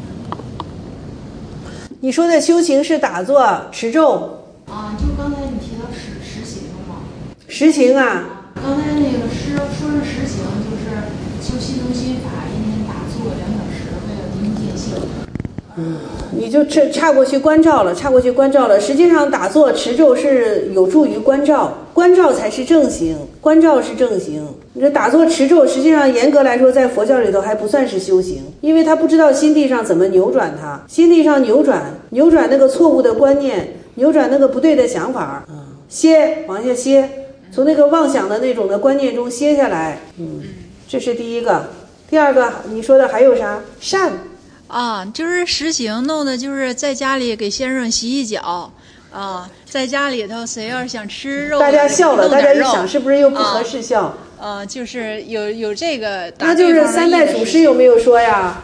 你说的修行是打坐持咒啊，就刚才你提到实行了嘛？ 实行啊。 刚才那个说是实行，就是修心中心法，一天打坐2小时，为了明心见性。 你就岔过去关照了。实际上打坐持咒是有助于关照才是正行，关照是正行。你这打坐持咒实际上严格来说在佛教里头还不算是修行，因为他不知道心地上怎么扭转它，心地上扭转那个错误的观念，扭转那个不对的想法，往下歇，从那个妄想的那种的观念中歇下来。这是第一个。第二个你说的还有啥？善啊，就是实行弄的，就是在家里给先生洗脚啊，在家里头谁要是想吃肉， 大家笑了，大家一想是不是又不合适笑？ 就是有这个， 那就是3代祖师有没有说呀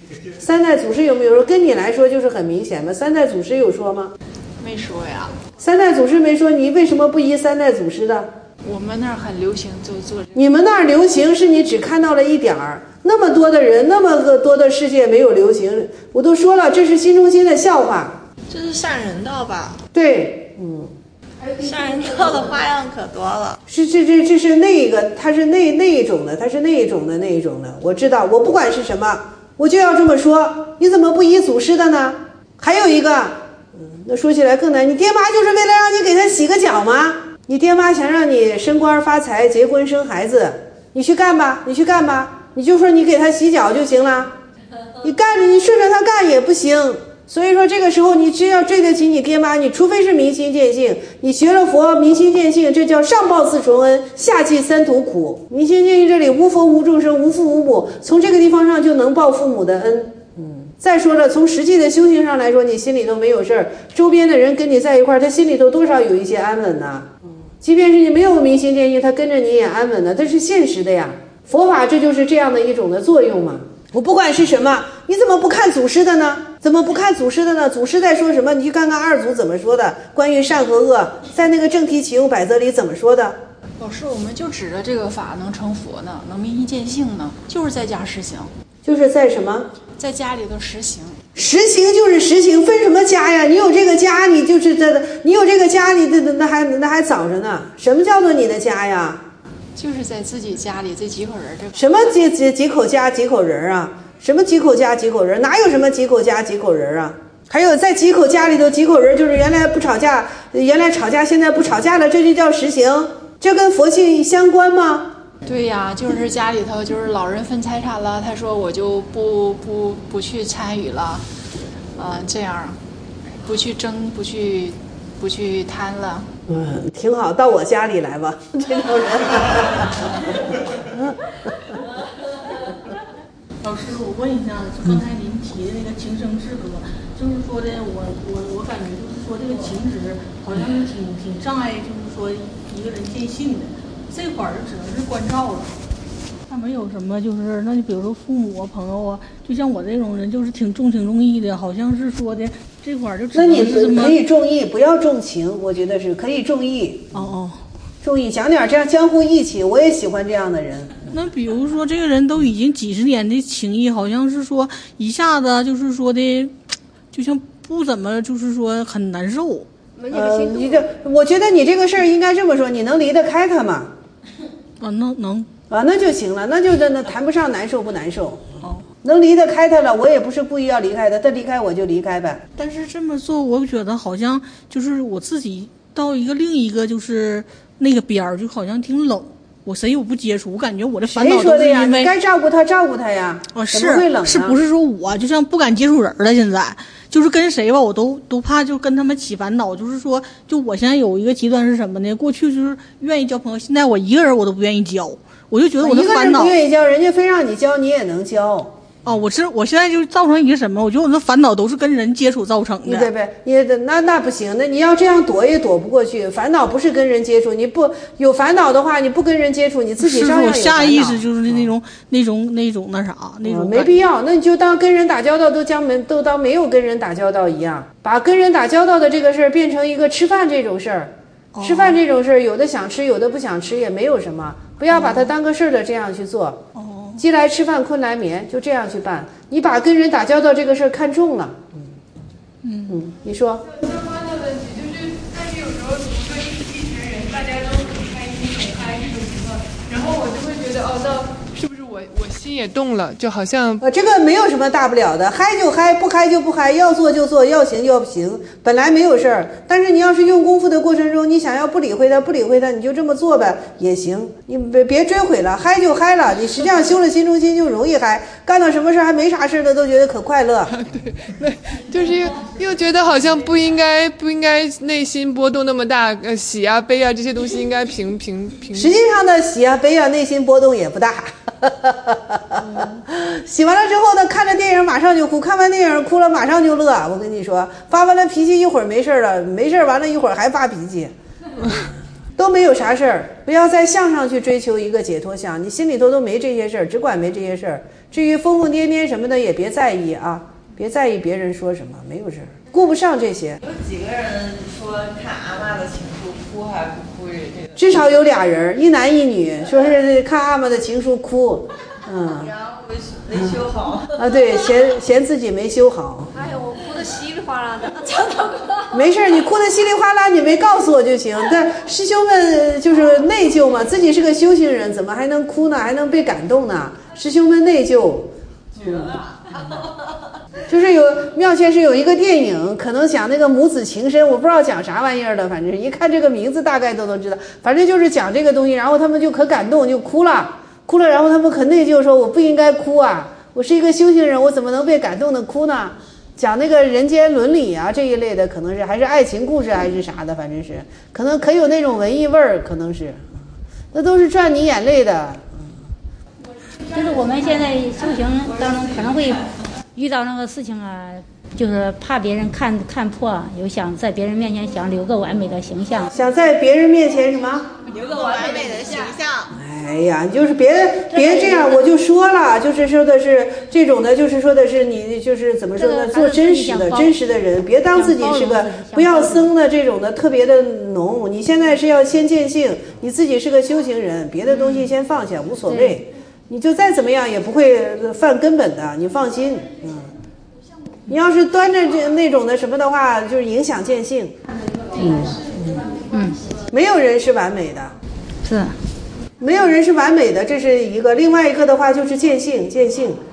？3代祖师有没有说？跟你来说就是很明显嘛。3代祖师有说吗？ 没说呀。 3代祖师没说，你为什么不依3代祖师的？ 我们那儿很流行做你们那儿流行是你只看到了一点儿，那么多的人，那么多的世界没有流行。我都说了，这是心中心的笑话。 这是善人道吧？ 对， 善人道的花样可多了。 这是那个，它是那一种的，它是那一种的。我知道，我不管是什么，我就要这么说。你怎么不依祖师的呢？还有一个，那说起来更难。你爹妈就是为了让你给他洗个脚吗？你爹妈想让你升官发财、结婚生孩子，你去干吧，你就说你给他洗脚就行了。你顺着他干也不行。所以说这个时候你只要对得起你爹妈，你除非是明心见性，你学了佛明心见性，这叫上报4重恩，下济3途苦。明心见性这里无佛无众生无父无母，从这个地方上就能报父母的恩。再说了，从实际的修行上来说，你心里头没有事儿，周边的人跟你在一块儿，他心里头多少有一些安稳呐。即便是你没有明心见性，他跟着你也安稳的，这是现实的呀。佛法这就是这样的一种的作用嘛。我不管是什么，你怎么不看祖师的呢？祖师在说什么？你去看看二祖怎么说的，关于善和恶，在那个正题启用百则里怎么说的？ 老师，我们就指着这个法能成佛呢，能明心见性呢，就是在家实行。 就是在什么？ 在家里头实行。 实行就是实行，分什么家呀？你有这个家，你就是你有这个家，你那还早着呢。什么叫做你的家呀？ 就是在自己家里这几口人。 什么几口家几口人啊？什么几口家几口人？哪有什么几口家几口人啊？ 还有在几口家里头，几口人就是原来不吵架，原来吵架，现在不吵架了，这就叫实行。这跟佛性相关吗？ 对呀，就是家里头就是老人分财产了，他说我就不去参与了，这样不去争，不去贪了。 挺好，到我家里来吧，这种人。 老师，我问一下，就刚才您提的那个情生智和，就是说的我感觉就是说这个情执好像是挺障碍，就是说一个人见性的这块儿只能是关照了。他没有什么，就是那你比如说父母啊、朋友啊，就像我这种人，就是挺重情重义的，好像是说的这块儿就只能是什么。 那你可以重义，不要重情，我觉得是可以重义。 哦， 重义，讲点这样江湖义气，我也喜欢这样的人。 那比如说这个人都已经几十年的情谊，好像是说一下子就是说的，就像不怎么就是说很难受。 我觉得你这个事儿应该这么说，你能离得开他吗？ 能那就行了，那就真的谈不上难受不难受。能离得开他了，我也不是故意要离开他，他离开我就离开呗。 但是这么做，我觉得好像就是我自己到另一个就是那个边儿，就好像挺冷。我谁我不接触，我感觉我的烦恼都是因为你该照顾他照顾他呀。 是会冷是不是说我就像不敢接触人了？现在就是跟谁吧，我都怕就跟他们起烦恼。就是说，就我现在有一个极端是什么呢？过去就是愿意交朋友，现在我一个人我都不愿意交，我就觉得我的烦恼。 一个人不愿意交，人家非让你交，你也能交。 我现在就造成一个什么？我觉得我的烦恼都是跟人接触造成的。 那不行，那你要这样躲也躲不过去。烦恼不是跟人接触，你不有烦恼的话，你不跟人接触，你自己照样有烦恼。 是我下意识就是那种那啥那种。 没必要，那你就当跟人打交道都当没有跟人打交道一样，把跟人打交道的这个事儿变成一个吃饭这种事儿。吃饭这种事儿，有的想吃，有的不想吃，也没有什么，不要把它当个事儿的这样去做。饥来吃饭，困来眠，就这样去办。你把跟人打交道这个事儿看重了。你说。 相关的问题就是，但是有时候比如说一群人，大家都很开心很嗨这种情况，然后我就会觉得那是不是我心也动了，就好像这个没有什么大不了的，嗨就嗨，不嗨就不嗨，要做就做，要行就行，本来没有事儿。但是你要是用功夫的过程中，你想要不理会他，你就这么做呗也行，你别追悔了，嗨就嗨了。你实际上修了心中心就容易嗨，干到什么事还没啥事的都觉得可快乐。 对，就是又觉得好像不应该内心波动那么大，喜啊悲啊这些东西应该平。 实际上的喜啊悲啊内心波动也不大。洗完了之后呢，看着电影马上就哭，看完电影哭了马上就乐。我跟你说，发完了脾气一会儿没事了，没事完了一会儿还发脾气，都没有啥事儿。不要在相上去追求一个解脱相，你心里头都没这些事儿，只管没这些事儿。至于疯疯癫癫什么的也别在意啊，别在意别人说什么，没有事儿，顾不上这些。 有几个人说看阿嬷的情书哭还不哭？这个至少有俩人，一男一女，说是看阿嬷的情书哭。 然后没修好对，嫌自己没修好。 哎呀，我哭得稀里哗啦的，真的。 没事，你哭得稀里哗啦，你没告诉我就行。但师兄们就是内疚嘛，自己是个修行人，怎么还能哭呢？还能被感动呢？师兄们内疚。就是有妙前是有一个电影，可能讲那个母子情深，我不知道讲啥玩意儿的，反正一看这个名字大概都能知道，反正就是讲这个东西，然后他们就可感动，就哭了，然后他们可内疚，说我不应该哭啊，我是一个修行人，我怎么能被感动的哭呢？讲那个人间伦理啊这一类的，可能是还是爱情故事还是啥的，反正是可能可有那种文艺味儿，可能是，那都是赚你眼泪的。 就是我们现在修行当中可能会遇到那个事情啊，就是怕别人看破，有想在别人面前想留个完美的形象， 想在别人面前什么留个完美的形象。 哎呀，就是别这样，我就说了，就是说的是这种的，就是说的是你就是怎么说呢？做真实的人，别当自己是个不要僧的这种的特别的浓。你现在是要先见性，你自己是个修行人，别的东西先放下，无所谓。你就再怎么样也不会犯根本的，你放心。你要是端着那种的什么的话，就是影响见性。没有人是完美的， 是。 没有人是完美的，这是一个。另外一个的话就是见性，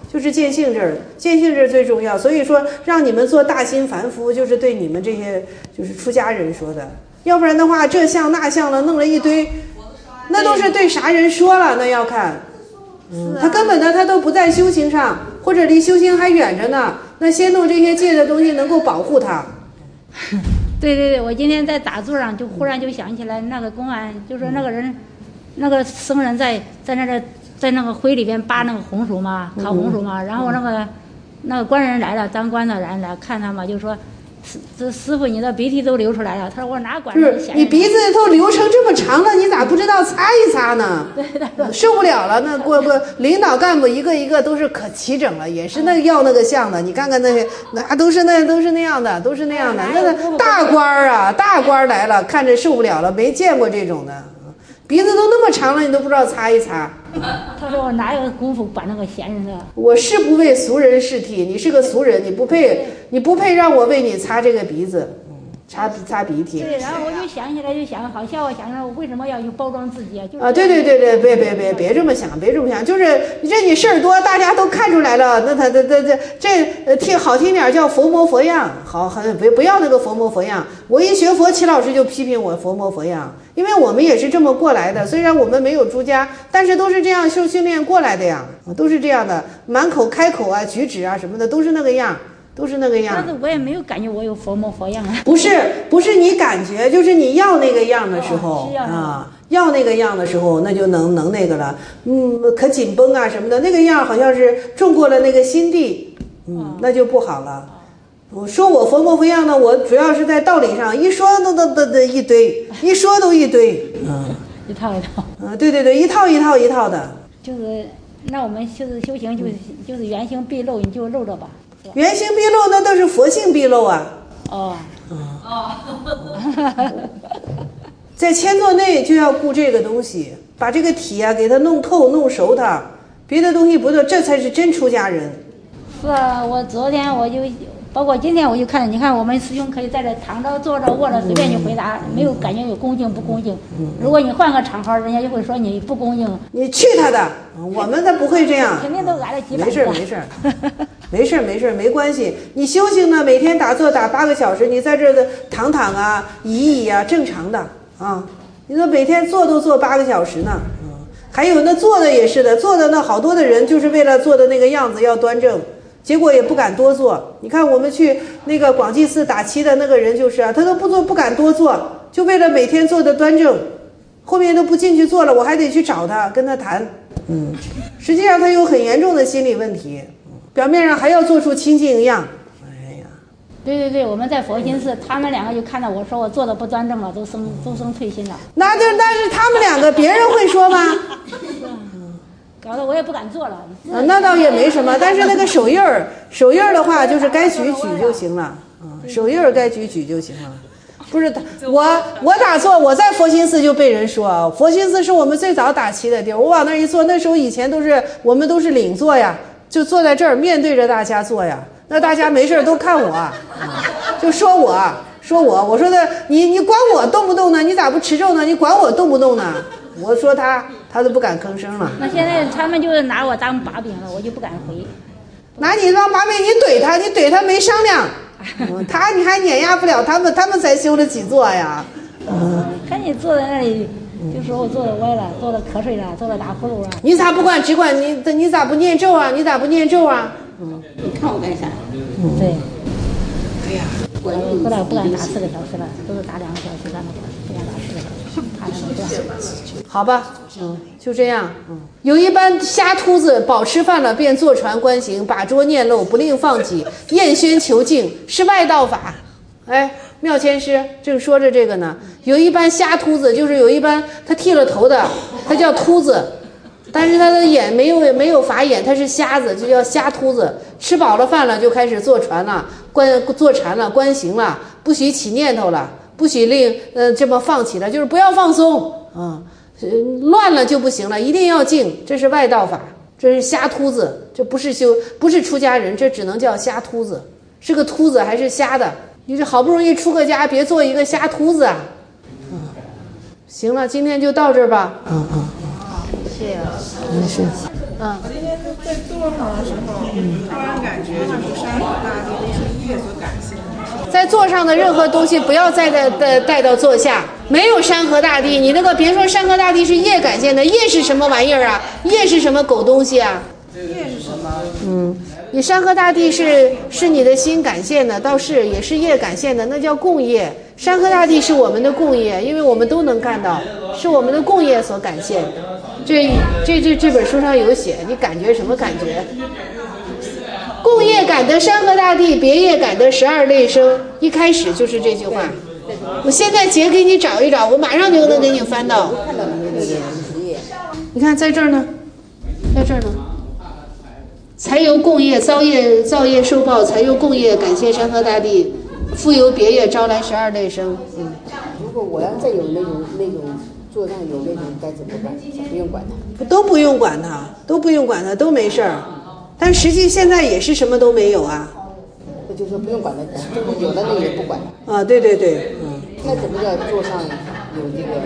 就是见性这儿，见性这儿最重要。所以说让你们做大心凡夫，就是对你们这些就是出家人说的。要不然的话，这项那项的弄了一堆，那都是对啥人说了？那要看，他根本呢他都不在修行上，或者离修行还远着呢。那先弄这些戒的东西能够保护他。 对对对，我今天在打坐上就忽然就想起来，那个公安就说那个人，那个僧人在那个灰里边扒那个红薯嘛，烤红薯嘛，然后那个官人来了，当官的人来看他嘛，就说。这师傅，你的鼻涕都流出来了。他说我哪管那是你鼻子都流成这么长了，你咋不知道擦一擦呢？对，受不了了。那领导干部一个一个都是可齐整了，也是那个要那个像的。你看看那些，那都是那样的，都是那样的。那个大官啊，大官来了，看着受不了了，没见过这种的，鼻子都那么长了，你都不知道擦一擦。 他说我哪有功夫管那个闲人的？ 我是不为俗人试替，你是个俗人，你不配让我为你擦这个鼻子，擦鼻涕。 对，然后我就想起来，好笑，我想着我为什么要去包装自己啊？就是啊，对，别这么想，就是你事儿多，大家都看出来了，那这听好听点叫佛模佛样，好，不要那个佛模佛样。我一学佛，齐老师就批评我佛模佛样。因为我们也是这么过来的，虽然我们没有出家，但是都是这样受训练过来的呀，都是这样的，满口开口啊、举止啊什么的都是那个样，但是我也没有感觉我有佛模佛样啊。 不是你感觉，就是你要那个样的时候啊，要那个样的时候，那就能那个了，可紧绷啊什么的，那个样好像是种过了那个心地，那就不好了。我说我佛模佛样的，我主要是在道理上一说都一堆，一说都一堆， 一套， 对，一套的。 就是那我们就是修行，就是原形毕露，你就露着吧。 原形毕露那都是佛性毕露啊。在千座内就要顾这个东西，把这个体啊给它弄透弄熟它，别的东西不做，这才是真出家人。 是啊，我昨天我就。包括今天我就看，你看我们师兄可以在这躺着、坐着、卧着，随便就回答，没有感觉有恭敬不恭敬。如果你换个场合，人家就会说你不恭敬。 你去他的，我们他不会这样。 肯定都挨了几百。 没事，没关系。你修行呢，每天打坐打8个小时，你在这的躺啊、倚啊，正常的啊。你说每天坐都坐8个小时呢，还有那坐的也是的，坐的那好多的人就是为了坐的那个样子要端正。结果也不敢多做。你看我们去那个广济寺打七的那个人就是啊，他都不敢多做，就为了每天做的端正，后面都不进去做了，我还得去找他跟他谈。实际上他有很严重的心理问题，表面上还要做出清净样。哎呀， 对，我们在佛心寺，他们两个就看到我说我做的不端正了，都生退心了。 那是他们两个，别人会说吗？ 搞得我也不敢做了。 那倒也没什么，但是那个手印儿的话，就是该举就行了。手印儿该举就行了。不是我打坐，我在佛心寺就被人说，佛心寺是我们最早打七的地儿。我往那一坐，那时候以前我们都是领座呀，就坐在这儿面对着大家坐呀。那大家没事都看我，就说我说的你管我动不动呢？你咋不持咒呢？你管我动不动呢？我说他都不敢吭声了。 那现在他们就是拿我当把柄了，我就不敢回。 拿你当把柄，你怼他没商量，你还碾压不了他们才修得起坐呀。 看你坐在那里，就说我坐的歪了，坐的瞌睡了，坐的打呼噜了。 你咋不管只管你咋不念咒啊？你你看我干啥？ 对。 哎呀， 后来我不敢打4个小时了，都是打2个小时、3个小时，不敢打4个小时，怕他们断。 好吧，就这样。有一般瞎秃子，饱吃饭了便坐船观行，把桌念漏，不令放己，宴宣求静，是外道法。哎，妙谦师正说着这个呢。有一般瞎秃子，就是有一般他剃了头的，他叫秃子，但是他的眼没有法眼，他是瞎子，就叫瞎秃子。吃饱了饭了就开始坐船了，坐禅了，观行了，不许起念头了，不许令这么放弃了，就是不要放松啊。乱了就不行了，一定要静，这是外道法，这是瞎秃子，这不是出家人，这只能叫瞎秃子，是个秃子还是瞎的？你这好不容易出个家，别做一个瞎秃子啊！行了，今天就到这儿吧。 谢谢。 是。 我今天在座上的时候，突然感觉就是山河大地都是业所感现的。 在座上的任何东西不要再带到座下，没有山河大地，你那个别说山河大地是业感现的，业是什么玩意儿啊？业是什么狗东西啊？ 业是什么？ 你山河大地是你的心感现的，倒是也是业感现的，那叫共业。山河大地是我们的共业，因为我们都能看到，是我们的共业所感现。这本书上有写，你感觉什么感觉？共业感得山河大地，别业感得12类生。一开始就是这句话。我现在姐给你找一找，我马上就能给你翻到。你看在这儿呢，在这儿呢。才由共业造业受报，才由共业感谢山河大地，复由别业招来12类生。 如果我要再有那种座上有那种该怎么办？不用管他， 都不用管他，都不用管他，都没事儿。但实际现在也是什么都没有啊。 那就说不用管他，有的那也不管他。 啊，对， 那怎么叫座上有这个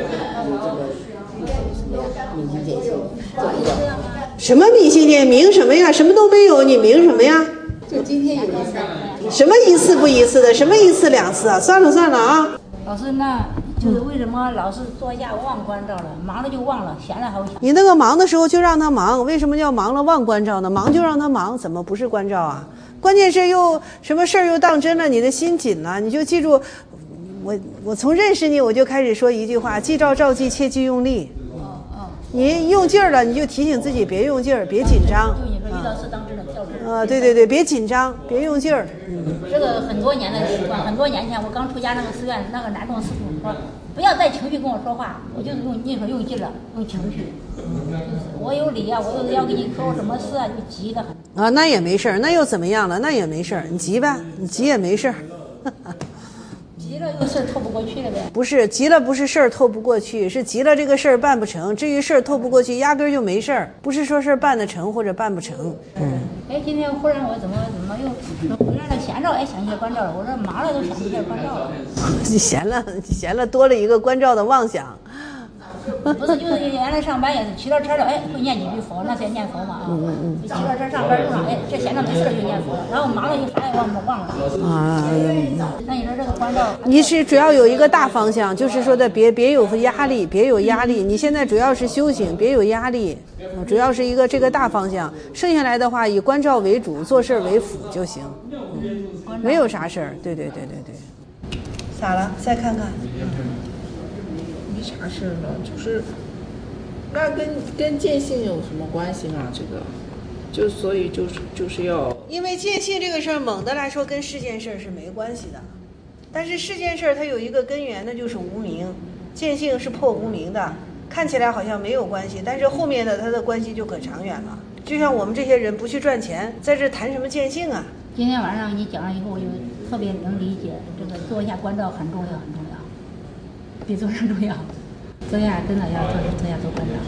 明心见性？ 什么明心见明什么呀？什么都没有，你明什么呀？ 就今天有一次， 什么一次不一次的？什么一次两次啊？算了啊！ 老师，那就是为什么老是坐下忘关照了，忙了就忘了，闲了还会想。 你那个忙的时候就让他忙，为什么叫忙了忘关照呢？忙就让他忙，怎么不是关照啊？关键是又什么事儿又当真了，你的心紧了，你就记住，我从认识你我就开始说一句话：记照照记，切忌用力。你用劲儿了，你就提醒自己别用劲儿，别紧张。 就你说遇到事当真的跳出来。 对，别紧张，别用劲儿。 这个很多年的习惯，很多年前我刚出家那个寺院，那个南洞师傅说，不要带情绪跟我说话，我就是用劲了，用情绪。我有理啊，我要跟你说什么事啊，就急得很。 啊，那也没事儿，那又怎么样了？那也没事儿，你急吧，你急也没事儿。 急了，这个事儿透不过去了呗。 不是急了，不是事儿透不过去，是急了这个事儿办不成。至于事儿透不过去，压根儿就没事儿，不是说事儿办得成或者办不成。 今天忽然我怎么又回来了，闲着想起来关照了。我说忙了都想不起来关照了。 你闲了多了一个关照的妄想。 不是，就是原来上班也是骑到车了，会念几句佛，那才念佛嘛啊。骑到车上班路上，这闲着没事就念佛，然后忙了就啥也忘了。啊。那你说这个关照， 你是主要有一个大方向，就是说的别有压力，别有压力。你现在主要是修行，别有压力，主要是一个这个大方向。剩下来的话以关照为主，做事为辅就行。没有啥事儿。对。咋了？再看看。 没啥事儿了，就是那跟见性有什么关系吗？这个所以就是要， 因为见性这个事儿猛的来说跟世间事儿是没关系的，但是世间事儿它有一个根源，那就是无明。见性是破无明的，看起来好像没有关系，但是后面的它的关系就可长远了。就像我们这些人不去赚钱，在这谈什么见性啊？ 今天晚上你讲了以后，我就特别能理解，这个做一下关照很重要，比做人重要。做下真的要做下做关照。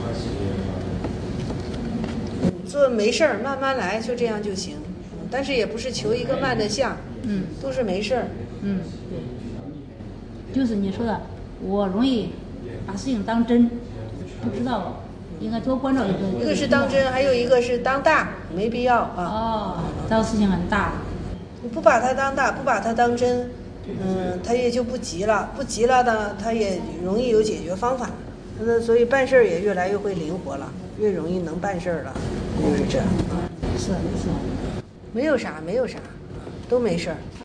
做没事儿，慢慢来，就这样就行。但是也不是求一个慢的相，都是没事儿。 对。就是你说的，我容易把事情当真，不知道应该多关照一个。 一个是当真，还有一个是当大，没必要啊。 这个事情很大。 你不把它当大，不把它当真。他也就不急了，不急了呢，他也容易有解决方法，那所以办事儿也越来越会灵活了，越容易能办事儿了，就是这样。 是， 没有啥，都没事儿。